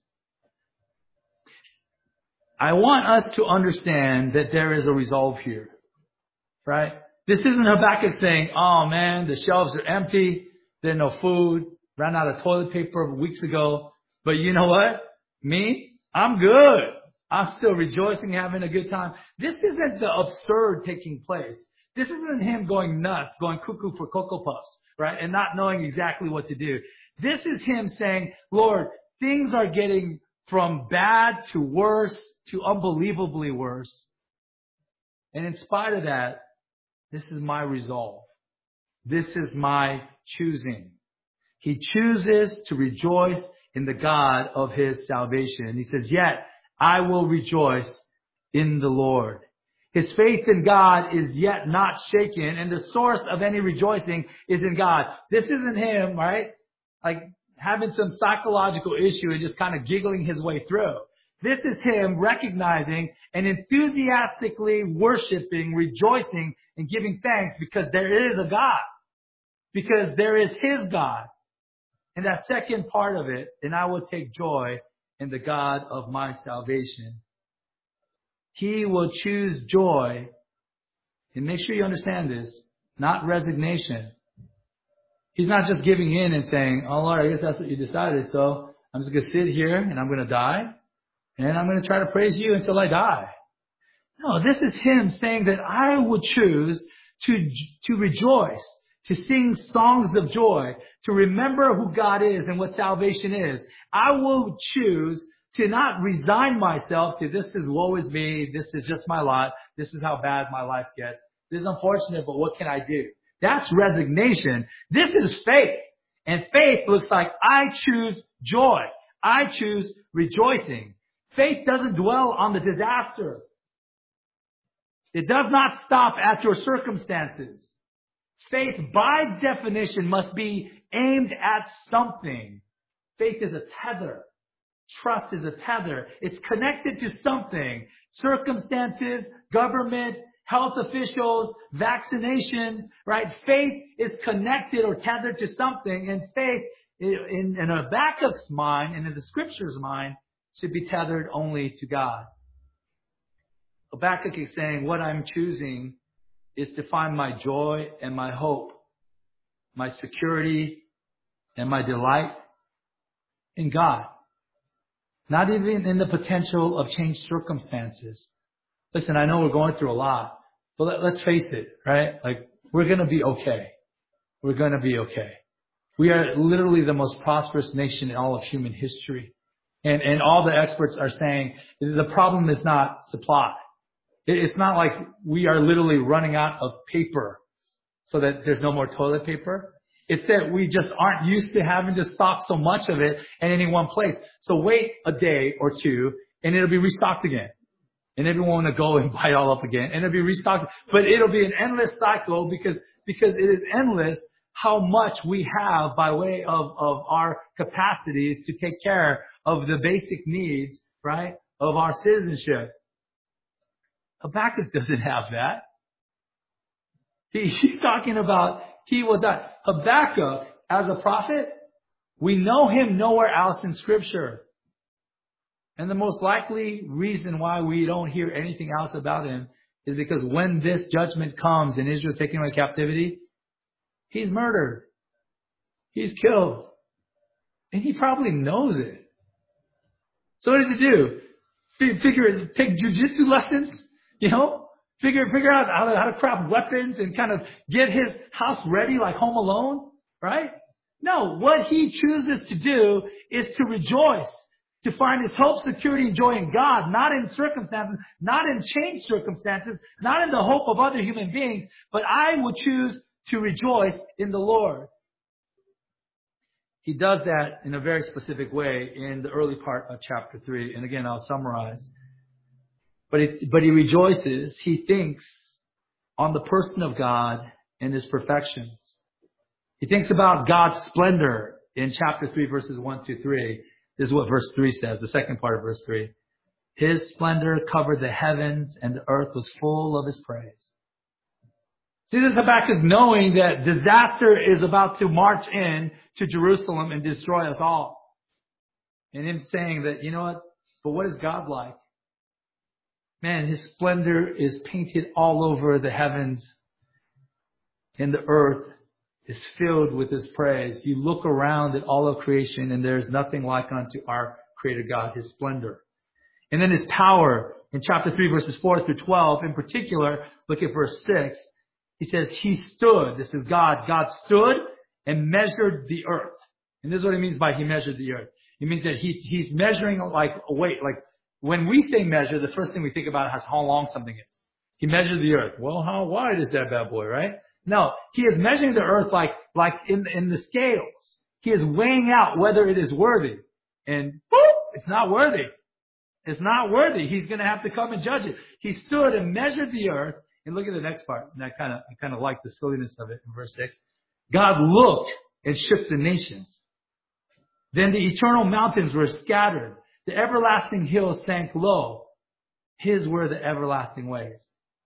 I want us to understand that there is a resolve here. Right? This isn't Habakkuk saying, oh man, the shelves are empty. There's no food. Ran out of toilet paper weeks ago. But you know what? Me? I'm good. I'm still rejoicing, having a good time. This isn't the absurd taking place. This isn't him going nuts, going cuckoo for Cocoa Puffs, right? And not knowing exactly what to do. This is him saying, Lord, things are getting from bad to worse to unbelievably worse. And in spite of that, this is my resolve. This is my choosing. He chooses to rejoice in the God of his salvation. He says, yet I will rejoice in the Lord. His faith in God is yet not shaken, and the source of any rejoicing is in God. This isn't him, right? Like having some psychological issue and just kind of giggling his way through. This is him recognizing and enthusiastically worshiping, rejoicing, and giving thanks because there is a God. Because there is his God. And that second part of it, and I will take joy in the God of my salvation. He will choose joy. And make sure you understand this, not resignation. He's not just giving in and saying, oh Lord, I guess that's what you decided. So I'm just going to sit here and I'm going to die. And I'm going to try to praise you until I die. No, this is him saying that I will choose to, to rejoice, to sing songs of joy, to remember who God is and what salvation is. I will choose to not resign myself to this is woe is me, this is just my lot, this is how bad my life gets. This is unfortunate, but what can I do? That's resignation. This is faith. And faith looks like I choose joy. I choose rejoicing. Faith doesn't dwell on the disaster. It does not stop at your circumstances. Faith, by definition, must be aimed at something. Faith is a tether. Trust is a tether. It's connected to something. Circumstances, government, health officials, vaccinations, right? Faith is connected or tethered to something. And faith, in, in Habakkuk's mind and in the scripture's mind, should be tethered only to God. Habakkuk is saying, what I'm choosing is to find my joy and my hope, my security and my delight in God. Not even in the potential of changed circumstances. Listen, I know we're going through a lot, but let, let's face it, right? Like, we're going to be okay. We're going to be okay. We are literally the most prosperous nation in all of human history. And, and all the experts are saying the problem is not supply. It's not like we are literally running out of paper so that there's no more toilet paper. It's that we just aren't used to having to stock so much of it in any one place. So wait a day or two and it'll be restocked again. And everyone will go and buy it all up again and it'll be restocked. But it'll be an endless cycle because, because it is endless how much we have by way of, of our capacities to take care of the basic needs, right, of our citizenship. Habakkuk doesn't have that. He, he's talking about he will die. Habakkuk, as a prophet, we know him nowhere else in Scripture. And the most likely reason why we don't hear anything else about him is because when this judgment comes and Israel is taken away captivity, he's murdered. He's killed. And he probably knows it. So what does he do? F- figure, take jujitsu lessons, you know? Figure, figure out how to, how to craft weapons and kind of get his house ready like Home Alone, right? No, what he chooses to do is to rejoice, to find his hope, security, and joy in God, not in circumstances, not in changed circumstances, not in the hope of other human beings, but I will choose to rejoice in the Lord. He does that in a very specific way in the early part of chapter three. And again, I'll summarize. But it, but he rejoices, he thinks on the person of God and his perfections. He thinks about God's splendor in chapter three, verses one to three. This is what verse three says, the second part of verse three. His splendor covered the heavens and the earth was full of his praise. See, this is Habakkuk knowing that disaster is about to march in to Jerusalem and destroy us all. And him saying that, you know what, but what is God like? Man, his splendor is painted all over the heavens, and the earth is filled with his praise. You look around at all of creation and there's nothing like unto our Creator God, his splendor. And then his power in chapter three, verses four through twelve. In particular, look at verse six. He says, he stood. This is God. God stood and measured the earth. And this is what he means by he measured the earth. It means that he, he's measuring like a weight. Like when we say measure, the first thing we think about is how long something is. He measured the earth. Well, how wide is that bad boy, right? No, he is measuring the earth like, like in, in the scales. He is weighing out whether it is worthy. And boop, it's not worthy. It's not worthy. He's going to have to come and judge it. He stood and measured the earth. And look at the next part. And I kind of, I kind of like the silliness of it in verse six. God looked and shook the nations. Then the eternal mountains were scattered. The everlasting hills sank low. His were the everlasting ways.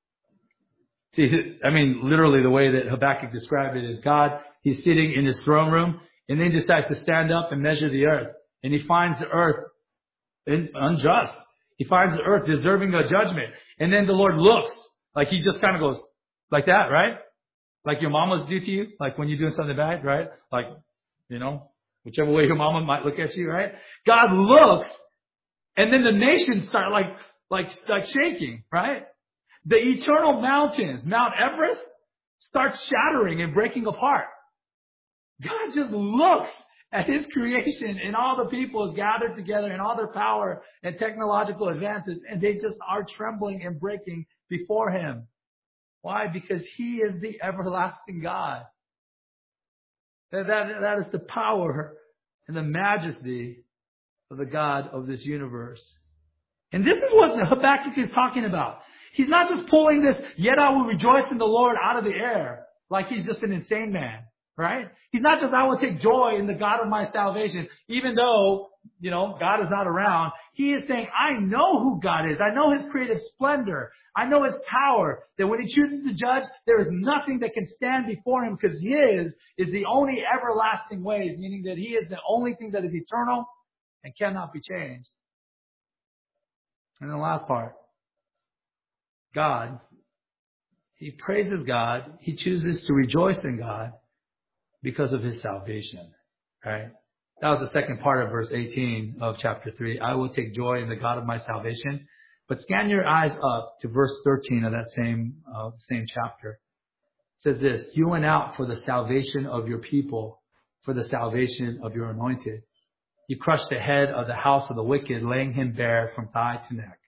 See, I mean, literally the way that Habakkuk described it is God, he's sitting in his throne room and then he decides to stand up and measure the earth. And he finds the earth unjust. He finds the earth deserving of judgment. And then the Lord looks. Like he just kind of goes like that, right? Like your mamas do to you, like when you're doing something bad, right? Like, you know, whichever way your mama might look at you, right? God looks, and then the nations start like, like, like shaking, right? The eternal mountains, Mount Everest, starts shattering and breaking apart. God just looks at his creation and all the people is gathered together and all their power and technological advances, and they just are trembling and breaking before him. Why? Because he is the everlasting God. That, that, that is the power and the majesty of the God of this universe. And this is what Habakkuk is talking about. He's not just pulling this, yet I will rejoice in the Lord out of the air, like he's just an insane man, right? He's not just, I will take joy in the God of my salvation, even though, you know, God is not around. He is saying, I know who God is. I know his creative splendor. I know his power, that when he chooses to judge, there is nothing that can stand before him because his is the only everlasting ways, meaning that he is the only thing that is eternal and cannot be changed. And the last part, God, he praises God. He chooses to rejoice in God because of his salvation, right? That was the second part of verse eighteen of chapter three. I will take joy in the God of my salvation. But scan your eyes up to verse thirteen of that same, uh, same chapter. It says this, you went out for the salvation of your people, for the salvation of your anointed. You crushed the head of the house of the wicked, laying him bare from thigh to neck.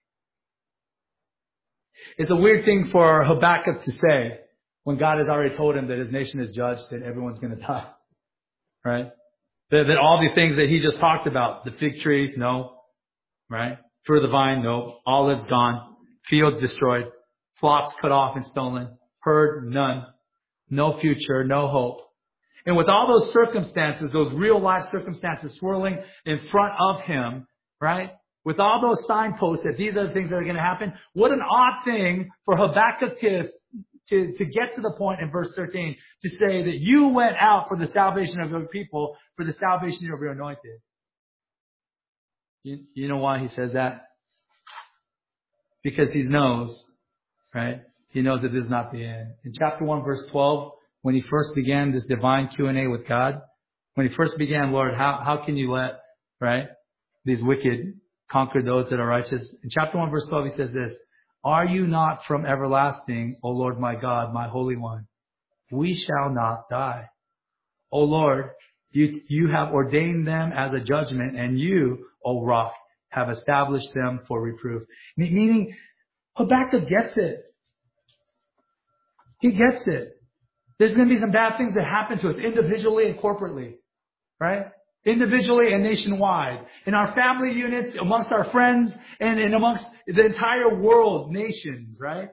It's a weird thing for Habakkuk to say when God has already told him that his nation is judged, that everyone's going to die, right? That, that all the things that he just talked about, the fig trees, no, right? Fruit of the vine, no. Olives gone. Fields destroyed. Flocks cut off and stolen. Herd, none. No future, no hope. And with all those circumstances, those real life circumstances swirling in front of him, right? With all those signposts that these are the things that are going to happen, what an odd thing for Habakkuk to, to, to get to the point in verse thirteen to say that you went out for the salvation of your people, for the salvation of your anointed. You, you know why he says that? Because he knows, right? He knows that this is not the end. In chapter one, verse twelve, when he first began this divine Q and A with God, when he first began, Lord, how, how can you let, right, these wicked conquer those that are righteous. In chapter one, verse twelve, he says this, are you not from everlasting, O Lord my God, my Holy One? We shall not die. O Lord, you, you have ordained them as a judgment, and you, O Rock, have established them for reproof. Meaning, Habakkuk gets it. He gets it. There's going to be some bad things that happen to us individually and corporately, right? Individually and nationwide. In our family units, amongst our friends, and, and amongst the entire world, nations, right?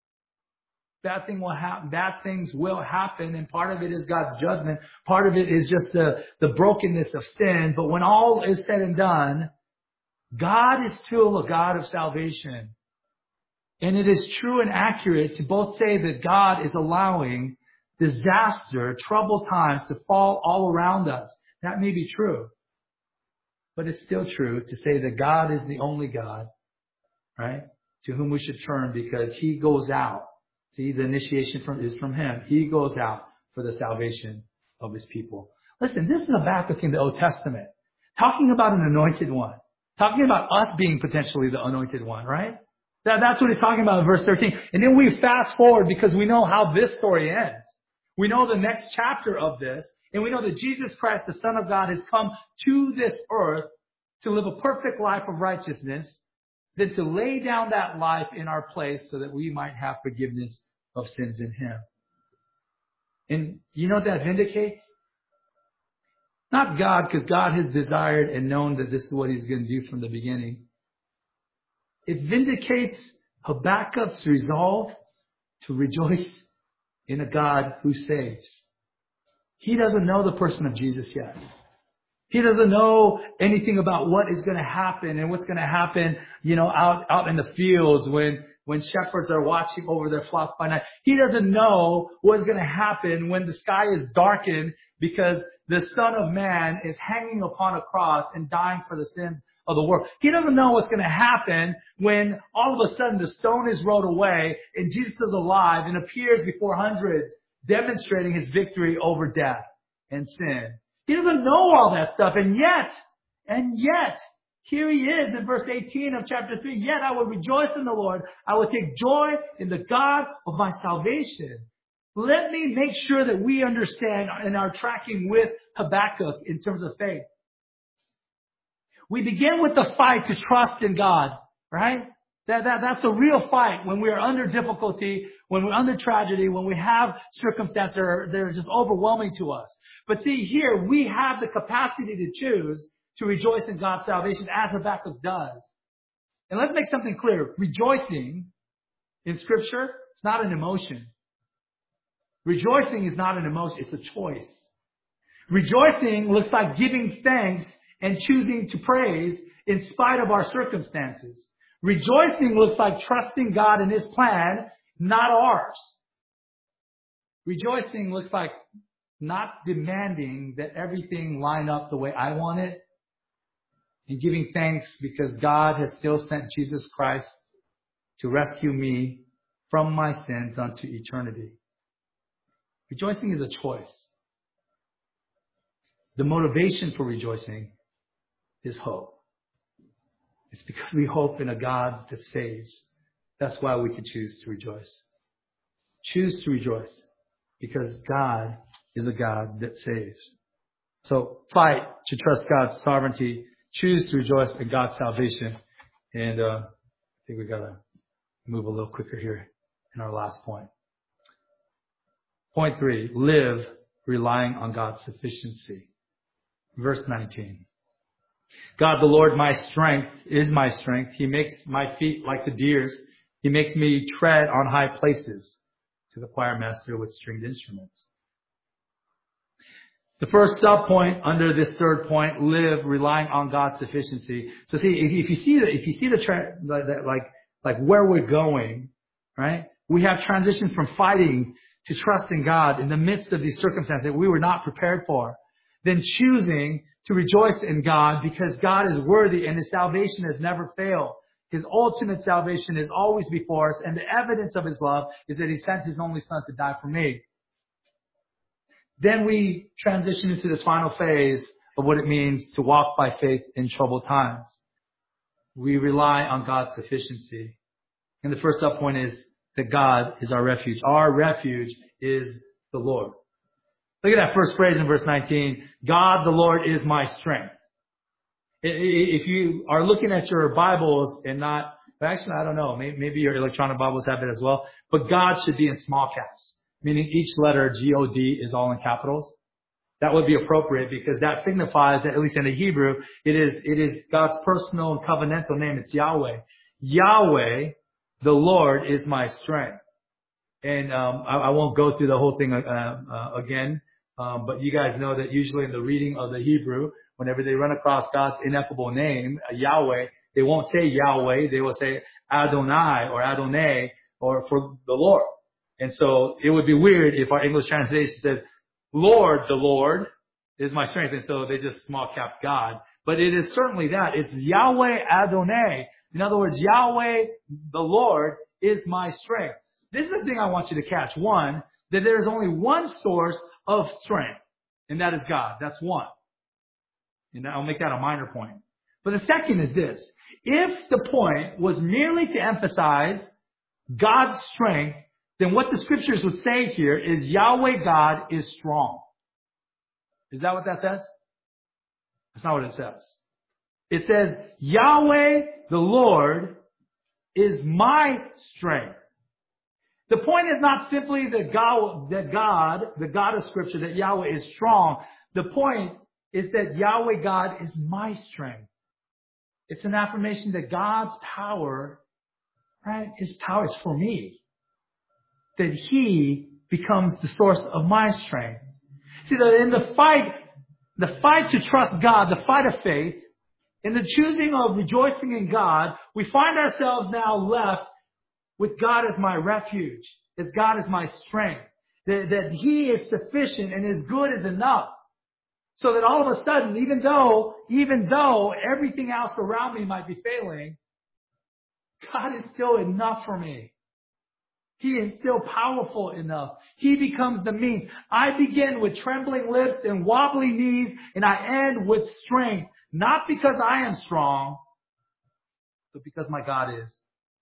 Bad thing will happen. Bad things will happen, and part of it is God's judgment. Part of it is just the, the brokenness of sin. But when all is said and done, God is still a God of salvation. And it is true and accurate to both say that God is allowing disaster, troubled times to fall all around us. That may be true. But it's still true to say that God is the only God, right? To whom we should turn because He goes out. See, the initiation from, is from Him. He goes out for the salvation of His people. Listen, this is Habakkuk in the Old Testament. Talking about an anointed one. Talking about us being potentially the anointed one, right? That, that's what he's talking about in verse thirteen. And then we fast forward because we know how this story ends. We know the next chapter of this. And we know that Jesus Christ, the Son of God, has come to this earth to live a perfect life of righteousness, then to lay down that life in our place so that we might have forgiveness of sins in Him. And you know what that vindicates? Not God, because God has desired and known that this is what He's going to do from the beginning. It vindicates Habakkuk's resolve to rejoice in a God who saves. He doesn't know the person of Jesus yet. He doesn't know anything about what is going to happen and what's going to happen, you know, out, out in the fields when, when shepherds are watching over their flock by night. He doesn't know what's going to happen when the sky is darkened because the Son of Man is hanging upon a cross and dying for the sins of the world. He doesn't know what's going to happen when all of a sudden the stone is rolled away and Jesus is alive and appears before hundreds, demonstrating His victory over death and sin. He doesn't know all that stuff. And yet, and yet, here He is in verse eighteen of chapter three. Yet I will rejoice in the Lord. I will take joy in the God of my salvation. Let me make sure that we understand and are tracking with Habakkuk in terms of faith. We begin with the fight to trust in God, right? That, that, that's a real fight when we are under difficulty, when we're under tragedy, when we have circumstances that are, that are just overwhelming to us. But see, here we have the capacity to choose to rejoice in God's salvation as Habakkuk does. And let's make something clear. Rejoicing in Scripture, it's not an emotion. Rejoicing is not an emotion, it's a choice. Rejoicing looks like giving thanks and choosing to praise in spite of our circumstances. Rejoicing looks like trusting God in His plan, not ours. Rejoicing looks like not demanding that everything line up the way I want it, and giving thanks because God has still sent Jesus Christ to rescue me from my sins unto eternity. Rejoicing is a choice. The motivation for rejoicing is hope. It's because we hope in a God that saves. That's why we can choose to rejoice. Choose to rejoice because God is a God that saves. So fight to trust God's sovereignty. Choose to rejoice in God's salvation. And uh, I think we got to move a little quicker here in our last point. Point three, live relying on God's sufficiency. Verse nineteen. God, the Lord, my strength, is my strength. He makes my feet like the deer's. He makes me tread on high places. To the choir master with stringed instruments. The first sub point under this third point, live relying on God's sufficiency. So see, if, if you see the, if you see the, tra- the like, like where we're going, right? We have transitioned from fighting to trusting God in the midst of these circumstances that we were not prepared for. Then choosing to rejoice in God because God is worthy and His salvation has never failed. His ultimate salvation is always before us, and the evidence of His love is that He sent His only Son to die for me. Then we transition into this final phase of what it means to walk by faith in troubled times. we rely on God's sufficiency. And the first up point is that God is our refuge. Our refuge is the Lord. Look at that first phrase in verse nineteen. God, the Lord, is my strength. If you are looking at your Bibles and not, actually, I don't know, maybe your electronic Bibles have it as well, but God should be in small caps, meaning each letter, G O D, is all in capitals. That would be appropriate because that signifies that, at least in the Hebrew, it is, it is God's personal and covenantal name. It's Yahweh. Yahweh, the Lord, is my strength. And um, I, I won't go through the whole thing uh, uh, again, um, but you guys know that usually in the reading of the Hebrew, whenever they run across God's ineffable name, uh, Yahweh, they won't say Yahweh. They will say Adonai or Adonai or for the Lord. And so it would be weird if our English translation said, Lord, the Lord is my strength. And so they just small cap God. But it is certainly that. It's Yahweh Adonai. In other words, Yahweh, the Lord, is my strength. This is the thing I want you to catch. One, that there is only one source of strength, and that is God. That's one. And I'll make that a minor point. But the second is this. If the point was merely to emphasize God's strength, then what the scriptures would say here is Yahweh God is strong. Is that what that says? That's not what it says. It says Yahweh the Lord is my strength. The point is not simply that God, that God, the God of Scripture, that Yahweh is strong. The point is that Yahweh God is my strength. It's an affirmation that God's power, right, His power is for me. That He becomes the source of my strength. See, that in the fight, the fight to trust God, the fight of faith, in the choosing of rejoicing in God, we find ourselves now left with God as my refuge, as God as my strength, that, that He is sufficient and His good is enough. So that all of a sudden, even though, even though everything else around me might be failing, God is still enough for me. He is still powerful enough. He becomes the means. I begin with trembling lips and wobbly knees, and I end with strength. Not because I am strong, but because my God is.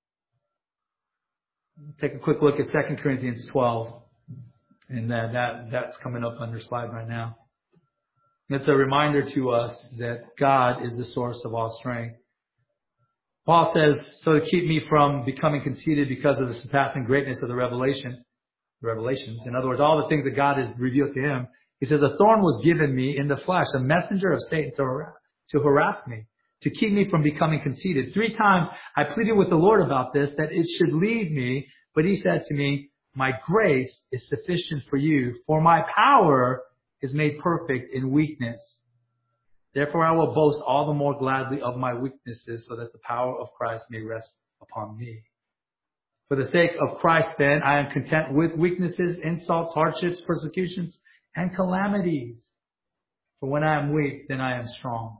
Take a quick look at Second Corinthians twelve. And that, that that's coming up on your slide right now. It's a reminder to us that God is the source of all strength. Paul says, so to keep me from becoming conceited because of the surpassing greatness of the revelation, the revelations. In other words, all the things that God has revealed to him. He says, a thorn was given me in the flesh, a messenger of Satan to, to harass me, to keep me from becoming conceited. Three times I pleaded with the Lord about this, that it should leave me. But He said to me, my grace is sufficient for you, for my power is made perfect in weakness. Therefore I will boast all the more gladly of my weaknesses, so that the power of Christ may rest upon me. For the sake of Christ, then, I am content with weaknesses, insults, hardships, persecutions, and calamities. For when I am weak, then I am strong.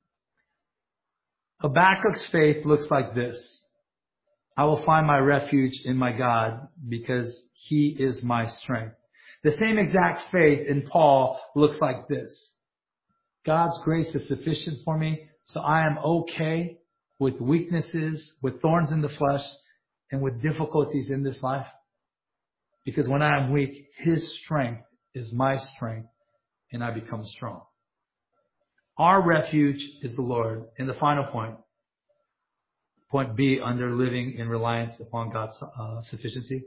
Habakkuk's faith looks like this. I will find my refuge in my God because He is my strength. The same exact faith in Paul looks like this. God's grace is sufficient for me, so I am okay with weaknesses, with thorns in the flesh, and with difficulties in this life. Because when I am weak, His strength is my strength, and I become strong. Our refuge is the Lord. And the final point, point B, under living in reliance upon God's uh, sufficiency.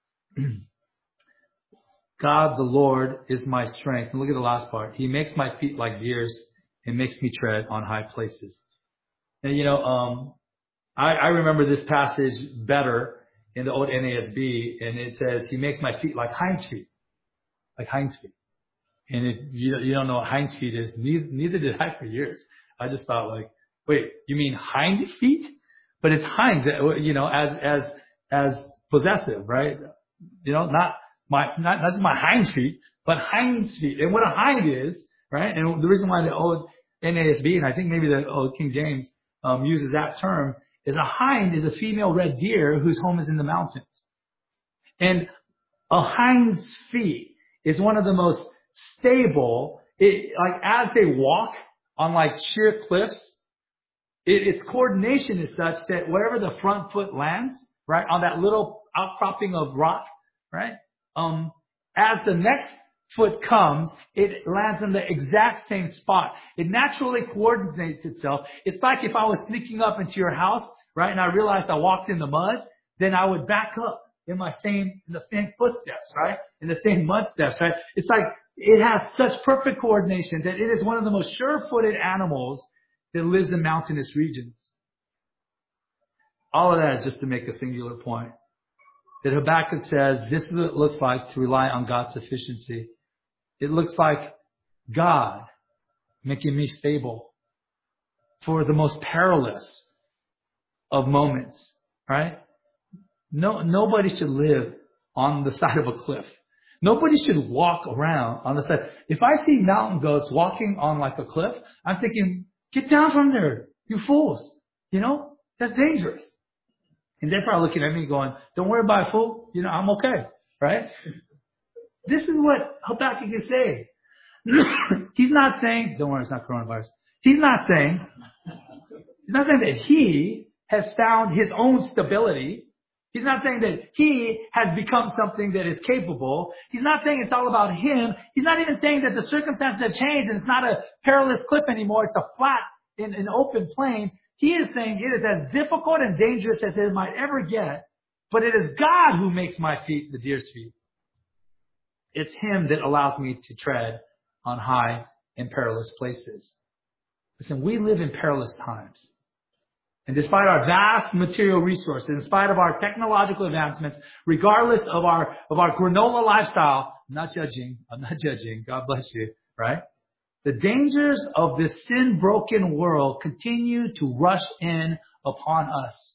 God, the Lord, is my strength. And look at the last part. He makes my feet like deers and makes me tread on high places. And, you know, um, I, I remember this passage better in the old N A S B, and it says, He makes my feet like hinds feet. Like hinds feet. And it, you, you don't know what hinds feet is. Neither, neither did I for years. I just thought, like, wait, you mean hind feet? But it's hind, you know, as, as, as possessive, right? You know, not my, not, not just my hind feet, but hind's feet. And what a hind is, right? And the reason why the old N A S B, and I think maybe the old King James, um, uses that term, is a hind is a female red deer whose home is in the mountains. And a hind's feet is one of the most stable, it, like as they walk on like sheer cliffs, It, its coordination is such that wherever the front foot lands, right, on that little outcropping of rock, right, um, as the next foot comes, it lands in the exact same spot. It naturally coordinates itself. It's like if I was sneaking up into your house, right, and I realized I walked in the mud, then I would back up in my same, in the same footsteps, right, in the same mud steps, right. It's like it has such perfect coordination that it is one of the most sure-footed animals that lives in mountainous regions. All of that is just to make a singular point. That Habakkuk says, this is what it looks like to rely on God's sufficiency. It looks like God making me stable for the most perilous of moments, right? No, nobody should live on the side of a cliff. Nobody should walk around on the side. If I see mountain goats walking on like a cliff, I'm thinking, get down from there, you fools. You know, that's dangerous. And they're probably looking at me going, don't worry about it, fool. You know, I'm okay, right? This is what Habakkuk is saying. He's not saying, don't worry, it's not coronavirus. He's not saying, he's not saying that he has found his own stability. He's not saying that he has become something that is capable. He's not saying it's all about him. He's not even saying that the circumstances have changed and it's not a perilous cliff anymore. It's a flat, in an open plain. He is saying it is as difficult and dangerous as it might ever get, but it is God who makes my feet the deer's feet. It's Him that allows me to tread on high and perilous places. Listen, we live in perilous times. And despite our vast material resources, in spite of our technological advancements, regardless of our, of our granola lifestyle, I'm not judging, I'm not judging, God bless you, right? The dangers of this sin-broken world continue to rush in upon us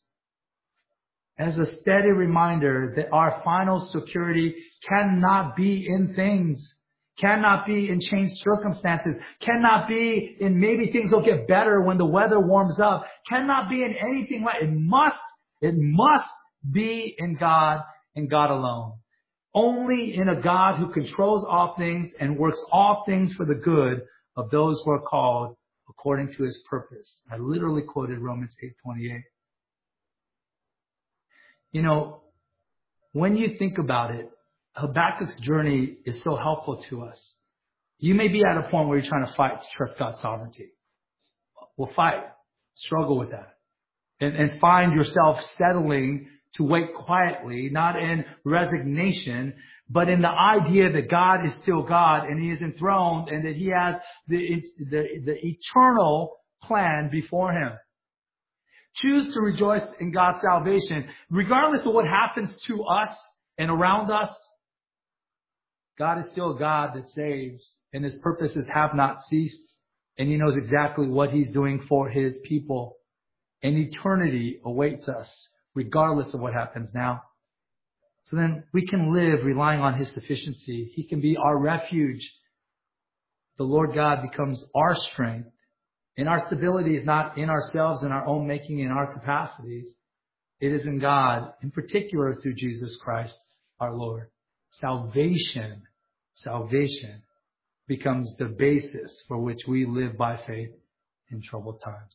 as a steady reminder that our final security cannot be in things, cannot be in changed circumstances, cannot be in maybe things will get better when the weather warms up, cannot be in anything like it must, it must be in God and God alone. Only in a God who controls all things and works all things for the good of those who are called according to His purpose. I literally quoted Romans eight twenty-eight. You know, when you think about it, Habakkuk's journey is so helpful to us. You may be at a point where you're trying to fight to trust God's sovereignty. Well, fight. Struggle with that. And, and find yourself settling to wait quietly, not in resignation, but in the idea that God is still God and He is enthroned and that He has the, the, the eternal plan before Him. Choose to rejoice in God's salvation. Regardless of what happens to us and around us, God is still a God that saves, and His purposes have not ceased, and He knows exactly what He's doing for His people. And eternity awaits us, regardless of what happens now. So then we can live relying on His sufficiency. He can be our refuge. The Lord God becomes our strength. And our stability is not in ourselves, in our own making, in our capacities. It is in God, in particular through Jesus Christ, our Lord. Salvation, salvation becomes the basis for which we live by faith in troubled times.